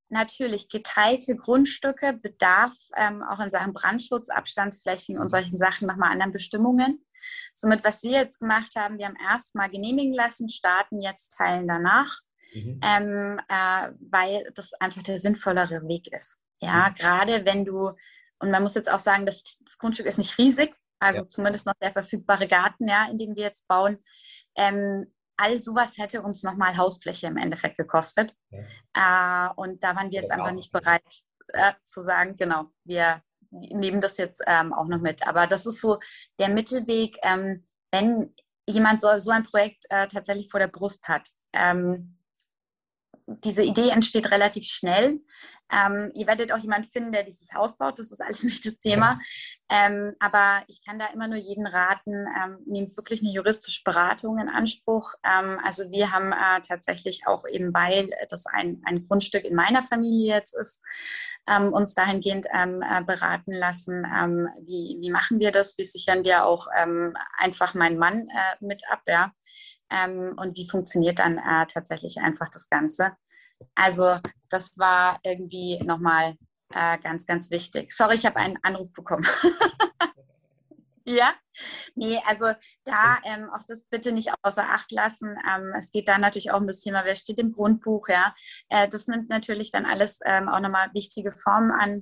natürlich geteilte Grundstücke bedarf ähm, auch in Sachen Brandschutz, Abstandsflächen und solchen Sachen nochmal anderen Bestimmungen. Somit, was wir jetzt gemacht haben, wir haben erstmal genehmigen lassen, starten jetzt Teilen danach, mhm. ähm, äh, weil das einfach der sinnvollere Weg ist. Ja, mhm. gerade wenn du, und man muss jetzt auch sagen, das, das Grundstück ist nicht riesig, also ja. zumindest noch der verfügbare Garten, ja, in dem wir jetzt bauen. Ähm, all sowas hätte uns nochmal Hausfläche im Endeffekt gekostet. Ja. Äh, und da waren wir jetzt einfach nicht bereit äh, zu sagen, genau, wir nehmen das jetzt ähm, auch noch mit. Aber das ist so der Mittelweg, ähm, wenn jemand so, so ein Projekt äh, tatsächlich vor der Brust hat. Ähm, diese Idee entsteht relativ schnell. Ähm, ihr werdet auch jemanden finden, der dieses Haus baut. Das ist alles nicht das Thema. Ähm, aber ich kann da immer nur jeden raten, ähm, nehmt wirklich eine juristische Beratung in Anspruch. Ähm, also wir haben äh, tatsächlich auch eben, weil das ein, ein Grundstück in meiner Familie jetzt ist, ähm, uns dahingehend ähm, äh, beraten lassen, ähm, wie, wie machen wir das? Wie sichern wir auch ähm, einfach meinen Mann äh, mit ab, ja? Ähm, und wie funktioniert dann äh, tatsächlich einfach das Ganze. Also das war irgendwie nochmal äh, ganz, ganz wichtig. Sorry, ich habe einen Anruf bekommen. Ja, nee, also da ähm, auch das bitte nicht außer Acht lassen. Ähm, es geht da natürlich auch um das Thema, wer steht im Grundbuch, ja. Äh, das nimmt natürlich dann alles ähm, auch nochmal wichtige Formen an.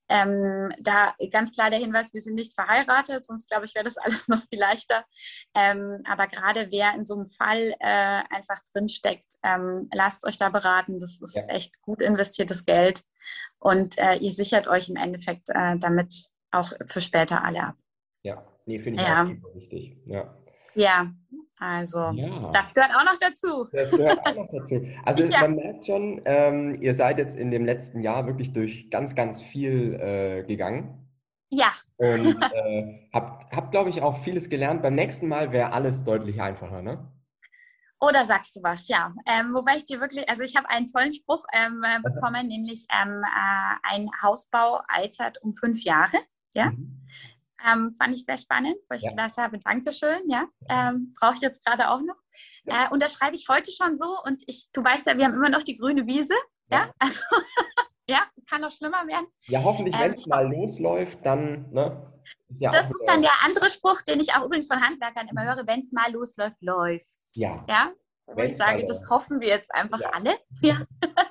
Ähm, da ganz klar der Hinweis, wir sind nicht verheiratet, sonst glaube ich, wäre das alles noch viel leichter. Ähm, aber gerade wer in so einem Fall äh, einfach drinsteckt, ähm, lasst euch da beraten. Das ist ja. echt gut investiertes Geld und äh, ihr sichert euch im Endeffekt äh, damit auch für später alle ab. Ja, nee, finde ich ja. auch super wichtig. Ja. Ja, also ja. das gehört auch noch dazu. Das gehört auch noch dazu. Also ja. man merkt schon, ähm, ihr seid jetzt in dem letzten Jahr wirklich durch ganz, ganz viel äh, gegangen. Ja. Und äh, habt, habt glaube ich, auch vieles gelernt. Beim nächsten Mal wäre alles deutlich einfacher, ne? Oder sagst du was, ja. Ähm, wobei ich dir wirklich, also ich habe einen tollen Spruch ähm, bekommen, nämlich ähm, äh, ein Hausbau altert um fünf Jahre. Ja. Mhm. Ähm, fand ich sehr spannend, wo ich ja. gedacht habe, Dankeschön, ja, ähm, brauche ich jetzt gerade auch noch. Ja. Äh, und das schreibe ich heute schon so und ich, du weißt ja, wir haben immer noch die grüne Wiese, ja, ja? Also, ja, es kann noch schlimmer werden. Ja, hoffentlich, ähm, wenn es mal losläuft, dann, ne? Ist ja das auch, ist dann der andere Spruch, den ich auch übrigens von Handwerkern immer höre, wenn es mal losläuft, läuft. Ja. Ja, wo ich sage, das hoffen wir jetzt einfach ja. alle, ja.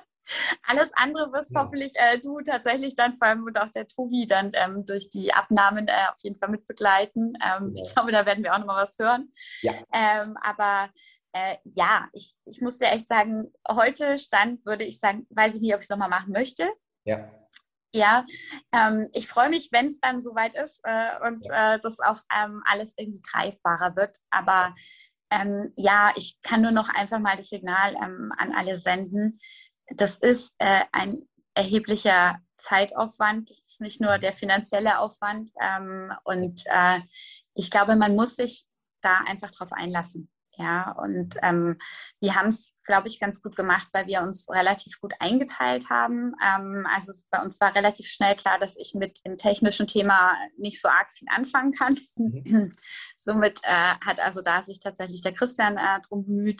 Alles andere wirst ja. hoffentlich äh, du tatsächlich dann, vor allem und auch der Tobi, dann ähm, durch die Abnahmen äh, auf jeden Fall mit begleiten. Ähm, ja. Ich glaube, da werden wir auch nochmal was hören. Ja. Ähm, aber äh, ja, ich, ich muss dir echt sagen, heute Stand würde ich sagen, weiß ich nicht, ob ich es nochmal machen möchte. Ja. Ja, ähm, ich freue mich, wenn es dann soweit ist äh, und ja. äh, das auch ähm, alles irgendwie greifbarer wird. Aber ähm, ja, ich kann nur noch einfach mal das Signal ähm, an alle senden. Das ist äh, ein erheblicher Zeitaufwand, das ist nicht nur der finanzielle Aufwand. Ähm, und äh, ich glaube, man muss sich da einfach drauf einlassen. Ja, und ähm, wir haben es, glaube ich, ganz gut gemacht, weil wir uns relativ gut eingeteilt haben. Ähm, also bei uns war relativ schnell klar, dass ich mit dem technischen Thema nicht so arg viel anfangen kann. Mhm. Somit äh, hat also da sich tatsächlich der Christian äh, drum bemüht.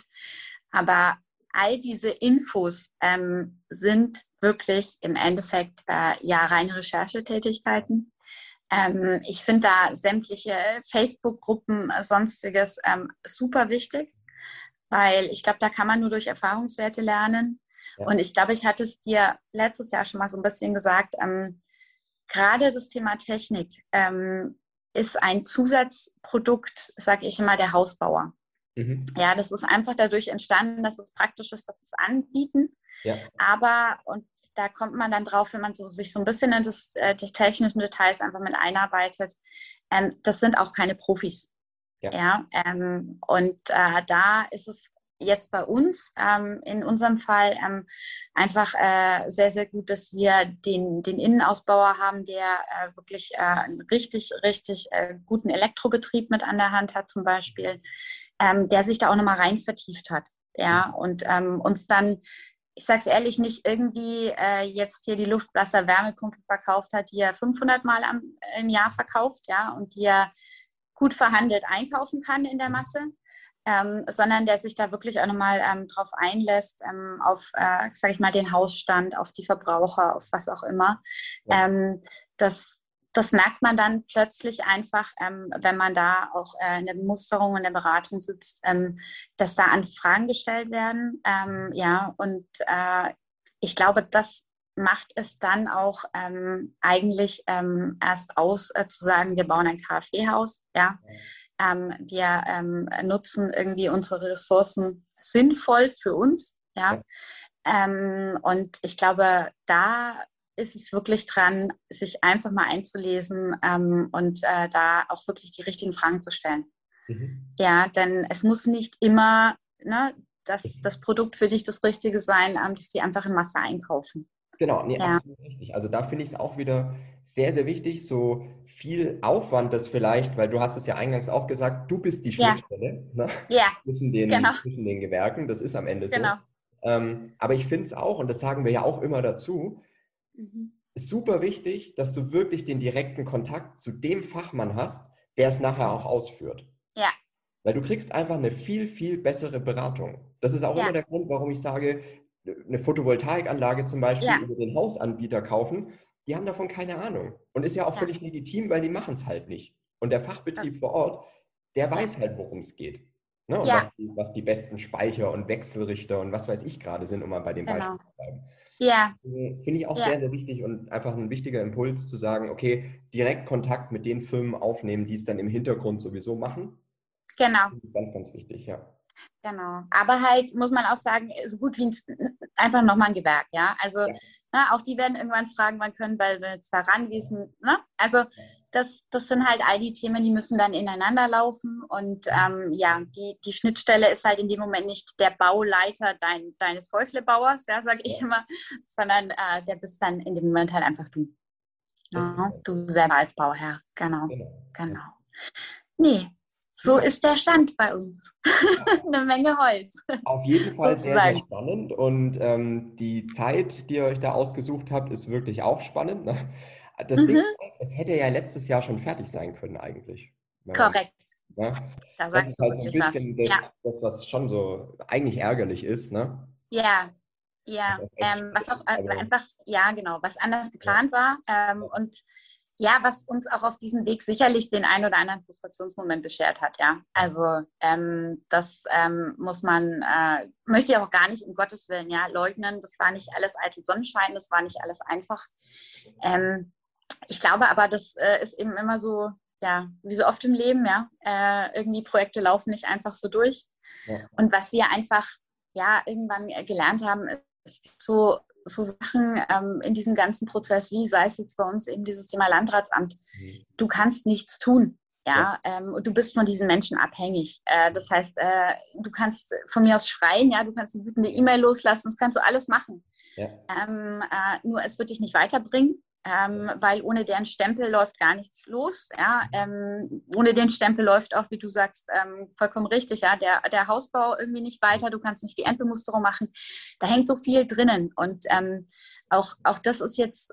Aber all diese Infos ähm, sind wirklich im Endeffekt äh, ja reine Recherchetätigkeiten. Ähm, ich finde da sämtliche Facebook-Gruppen, äh, sonstiges ähm, super wichtig, weil ich glaube, da kann man nur durch Erfahrungswerte lernen. Ja. Und ich glaube, ich hatte es dir letztes Jahr schon mal so ein bisschen gesagt, ähm, gerade das Thema Technik ähm, ist ein Zusatzprodukt, sage ich immer, der Hausbauer. Mhm. Ja, das ist einfach dadurch entstanden, dass es praktisch ist, dass es anbieten. Ja. Aber, und da kommt man dann drauf, wenn man so, sich so ein bisschen in das, äh, die technischen Details einfach mit einarbeitet, ähm, das sind auch keine Profis. Ja. Ja ähm, und äh, da ist es jetzt bei uns, ähm, in unserem Fall, ähm, einfach äh, sehr, sehr gut, dass wir den, den Innenausbauer haben, der äh, wirklich äh, einen richtig, richtig äh, guten Elektrobetrieb mit an der Hand hat zum Beispiel, ähm, der sich da auch nochmal rein vertieft hat. Ja, und ähm, uns dann, ich sage es ehrlich, nicht irgendwie äh, jetzt hier die Luftwasser-Wärmepumpe verkauft hat, die er fünfhundert Mal am, im Jahr verkauft, ja, und die er gut verhandelt einkaufen kann in der Masse, ähm, sondern der sich da wirklich auch nochmal ähm, drauf einlässt, ähm, auf, äh, sage ich mal, den Hausstand, auf die Verbraucher, auf was auch immer. Ja. Ähm, das, das merkt man dann plötzlich einfach, ähm, wenn man da auch äh, in der Bemusterung und der Beratung sitzt, ähm, dass da andere Fragen gestellt werden. Ähm, ja, und äh, ich glaube, das macht es dann auch ähm, eigentlich ähm, erst aus, äh, zu sagen, wir bauen ein Kaffeehaus, ja. Ähm, wir ähm, nutzen irgendwie unsere Ressourcen sinnvoll für uns, ja. Ja. Ähm, und ich glaube, da ist es wirklich dran, sich einfach mal einzulesen ähm, und äh, da auch wirklich die richtigen Fragen zu stellen. Mhm. Ja, denn es muss nicht immer, ne, das, das Produkt für dich das Richtige sein, ähm, dass die einfach in Masse einkaufen. Genau, nee, Ja, absolut richtig. Also da finde ich es auch wieder sehr, sehr wichtig, so viel Aufwand das vielleicht, weil du hast es ja eingangs auch gesagt, du bist die ja, Schnittstelle, ne, ja, zwischen genau, den, zwischen den Gewerken, das ist am Ende so. genau. Ähm, aber ich finde es auch, und das sagen wir ja auch immer dazu, Mhm. ist super wichtig, dass du wirklich den direkten Kontakt zu dem Fachmann hast, der es nachher auch ausführt. Ja, Weil du kriegst einfach eine viel, viel bessere Beratung. Das ist auch immer ja, der Grund, warum ich sage, eine Photovoltaikanlage zum Beispiel ja, über den Hausanbieter kaufen, die haben davon keine Ahnung. Und ist ja auch ja, völlig legitim, weil die machen es halt nicht. Und der das, Fachbetrieb vor Ort, der ja, weiß halt, worum es geht. Ne? Und ja, was die, was die besten Speicher und Wechselrichter und was weiß ich gerade sind, um mal bei dem genau. Beispiel zu bleiben. Ja, Finde ich auch ja, sehr, sehr wichtig und einfach ein wichtiger Impuls zu sagen, okay, direkt Kontakt mit den Firmen aufnehmen, die es dann im Hintergrund sowieso machen. genau. Ganz, ganz wichtig, ja. Genau. Aber halt, muss man auch sagen, so gut wie ein, einfach nochmal ein Gewerk, ja. Also, Ja, ne, auch die werden irgendwann fragen, wann können wir jetzt da rangießen, ne? Also, das, das sind halt all die Themen, die müssen dann ineinander laufen. Und ähm, ja, die, die Schnittstelle ist halt in dem Moment nicht der Bauleiter dein, deines Häuslebauers, ja, sage ich ja, immer, sondern äh, der bist dann in dem Moment halt einfach du. das ist Ne? halt so. Du selber als Bauherr. Genau, Genau. Ja. genau. Nee, so Ja, ist der Stand bei uns. Eine Menge Holz, auf jeden Fall sehr, sehr sozusagen. spannend und ähm, die Zeit, die ihr euch da ausgesucht habt, ist wirklich auch spannend. Ne? Das Ding, Mhm, es hätte ja letztes Jahr schon fertig sein können eigentlich. Wenn man, korrekt. ne? Da Das sagst ist du halt so ein wirklich was. bisschen Ja, das, das, was schon so eigentlich ärgerlich ist, ne? ja, Was ja. auch echt Ähm, schade was auch ist, äh, aber einfach, ja, genau, was anders ja, geplant war. Ähm, ja, und ja, was uns auch auf diesem Weg sicherlich den ein oder anderen Frustrationsmoment beschert hat, ja. ja, Also ähm, das ähm, muss man, äh, möchte ich auch gar nicht, um Gottes Willen, ja, leugnen. Das war nicht alles eitel Sonnenschein, das war nicht alles einfach. Ähm, Ich glaube aber, das äh, ist eben immer so, ja, wie so oft im Leben, ja. Äh, irgendwie Projekte laufen nicht einfach so durch. ja, Und was wir einfach, ja, irgendwann gelernt haben, ist so, so Sachen ähm, in diesem ganzen Prozess, wie sei es jetzt bei uns eben dieses Thema Landratsamt. mhm, Du kannst nichts tun. ja, Ja, ähm, und du bist von diesen Menschen abhängig. Äh, das heißt, äh, du kannst von mir aus schreien, ja, du kannst eine wütende E-Mail loslassen, das kannst du alles machen. ja, Ähm, äh, nur es wird dich nicht weiterbringen, ähm, weil ohne deren Stempel läuft gar nichts los. Ja? Ähm, ohne den Stempel läuft auch, wie du sagst, ähm, vollkommen richtig, ja, der, der Hausbau irgendwie nicht weiter, du kannst nicht die Endbemusterung machen. Da hängt so viel drinnen. Und ähm, auch, auch das ist jetzt,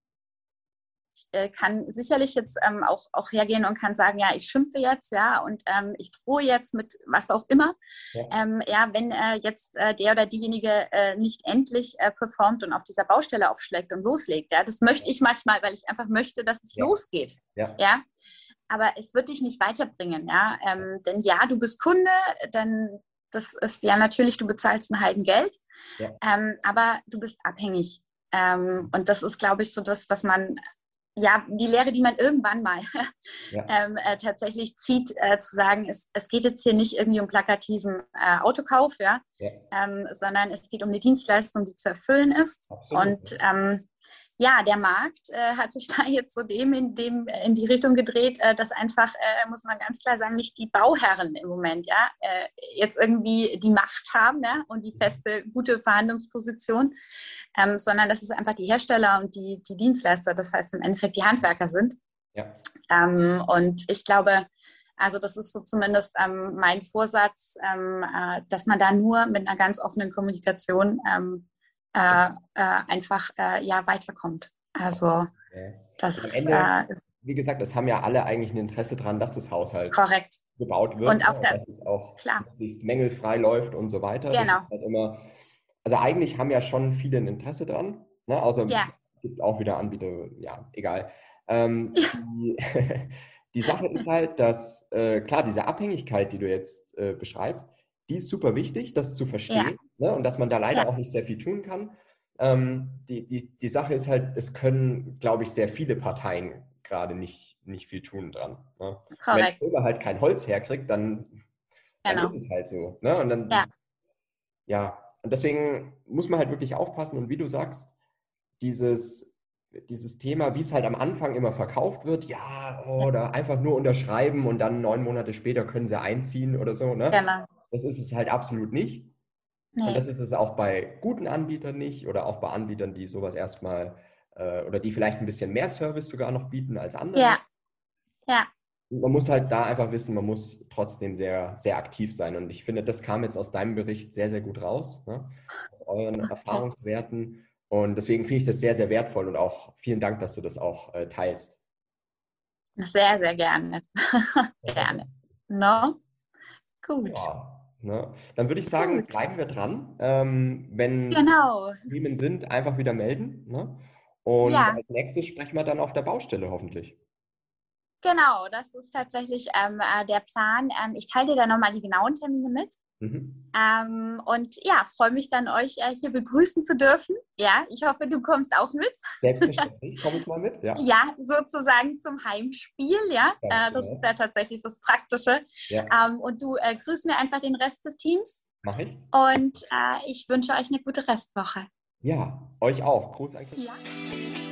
ich äh, kann sicherlich jetzt ähm, auch, auch hergehen und kann sagen, ja, ich schimpfe jetzt, ja, und ähm, ich drohe jetzt mit was auch immer. ja, Ähm, ja, wenn äh, jetzt äh, der oder diejenige äh, nicht endlich äh, performt und auf dieser Baustelle aufschlägt und loslegt, ja, das möchte ich manchmal, weil ich einfach möchte, dass es ja, losgeht, ja, ja, aber es wird dich nicht weiterbringen, ja, ähm, denn ja, du bist Kunde, dann das ist ja natürlich, du bezahlst ein Heidengeld, ja, ähm, aber du bist abhängig. Ähm, und das ist, glaube ich, so das, was man, ja, die Lehre, die man irgendwann mal ja, ähm, äh, tatsächlich zieht, äh, zu sagen, es, es geht jetzt hier nicht irgendwie um plakativen äh, Autokauf, ja, ja, ähm, sondern es geht um eine Dienstleistung, die zu erfüllen ist. absolut. Und ähm, ja, der Markt äh, hat sich da jetzt so dem in, dem in die Richtung gedreht, äh, dass einfach, äh, muss man ganz klar sagen, nicht die Bauherren im Moment, ja, äh, jetzt irgendwie die Macht haben, ja, und die feste, gute Verhandlungsposition, ähm, sondern dass es einfach die Hersteller und die, die Dienstleister, das heißt im Endeffekt die Handwerker sind. Ja, Ähm, und ich glaube, also das ist so zumindest ähm, mein Vorsatz, ähm, äh, dass man da nur mit einer ganz offenen Kommunikation ähm, äh, äh, einfach äh, ja weiterkommt. Also ja. Und am das Ende äh, ist, wie gesagt, es haben ja alle eigentlich ein Interesse daran, dass das Haus halt Korrekt. gebaut wird. Und auch ne? das, dass es auch klar. möglichst mängelfrei läuft und so weiter. Das Genau. ist halt immer, also eigentlich haben ja schon viele ein Interesse dran, ne? Außer Ja. es gibt auch wieder Anbieter, ja, egal. Ähm, Ja. die, die Sache ist halt, dass, äh, klar, diese Abhängigkeit, die du jetzt äh, beschreibst, die ist super wichtig, das zu verstehen, ne? Und dass man da leider Ja. auch nicht sehr viel tun kann. Ähm, die, die, die Sache ist halt, es können, glaube ich, sehr viele Parteien gerade nicht, nicht viel tun dran. Ne? Und wenn Korrekt. Strömer halt kein Holz herkriegt, dann, dann Genau. ist es halt so. Ne? Und dann, Ja. ja, und deswegen muss man halt wirklich aufpassen. Und wie du sagst, dieses, dieses Thema, wie es halt am Anfang immer verkauft wird, ja, oder einfach nur unterschreiben und dann neun Monate später können sie einziehen oder so. Ne? Genau. Das ist es halt absolut nicht. Und Nee. das ist es auch bei guten Anbietern nicht oder auch bei Anbietern, die sowas erstmal äh, oder die vielleicht ein bisschen mehr Service sogar noch bieten als andere. Ja. Ja. Man muss halt da einfach wissen, man muss trotzdem sehr, sehr aktiv sein. Und ich finde, das kam jetzt aus deinem Bericht sehr, sehr gut raus, ne? Aus euren Okay. Erfahrungswerten. Und deswegen finde ich das sehr, sehr wertvoll und auch vielen Dank, dass du das auch äh, teilst. Sehr, sehr gerne. Gerne. No? Gut. Ja. Ne? Dann würde ich sagen, Gut. bleiben wir dran. Ähm, wenn Genau. Themen sind, einfach wieder melden. Ne? Und Ja. als nächstes sprechen wir dann auf der Baustelle hoffentlich. Genau, das ist tatsächlich ähm, äh, der Plan. Ähm, ich teile dir dann nochmal die genauen Termine mit. Mhm. Ähm, und ja, freue mich dann, euch äh, hier begrüßen zu dürfen. Ja, ich hoffe, du kommst auch mit. Selbstverständlich komme ich mal mit. Ja, Ja, sozusagen zum Heimspiel. Ja, Ganz äh, das genau. ist ja tatsächlich das Praktische. Ja, Ähm, und du äh, grüßt mir einfach den Rest des Teams. mache ich. Und äh, ich wünsche euch eine gute Restwoche. Ja, euch auch. Gruß an Christian. Ja.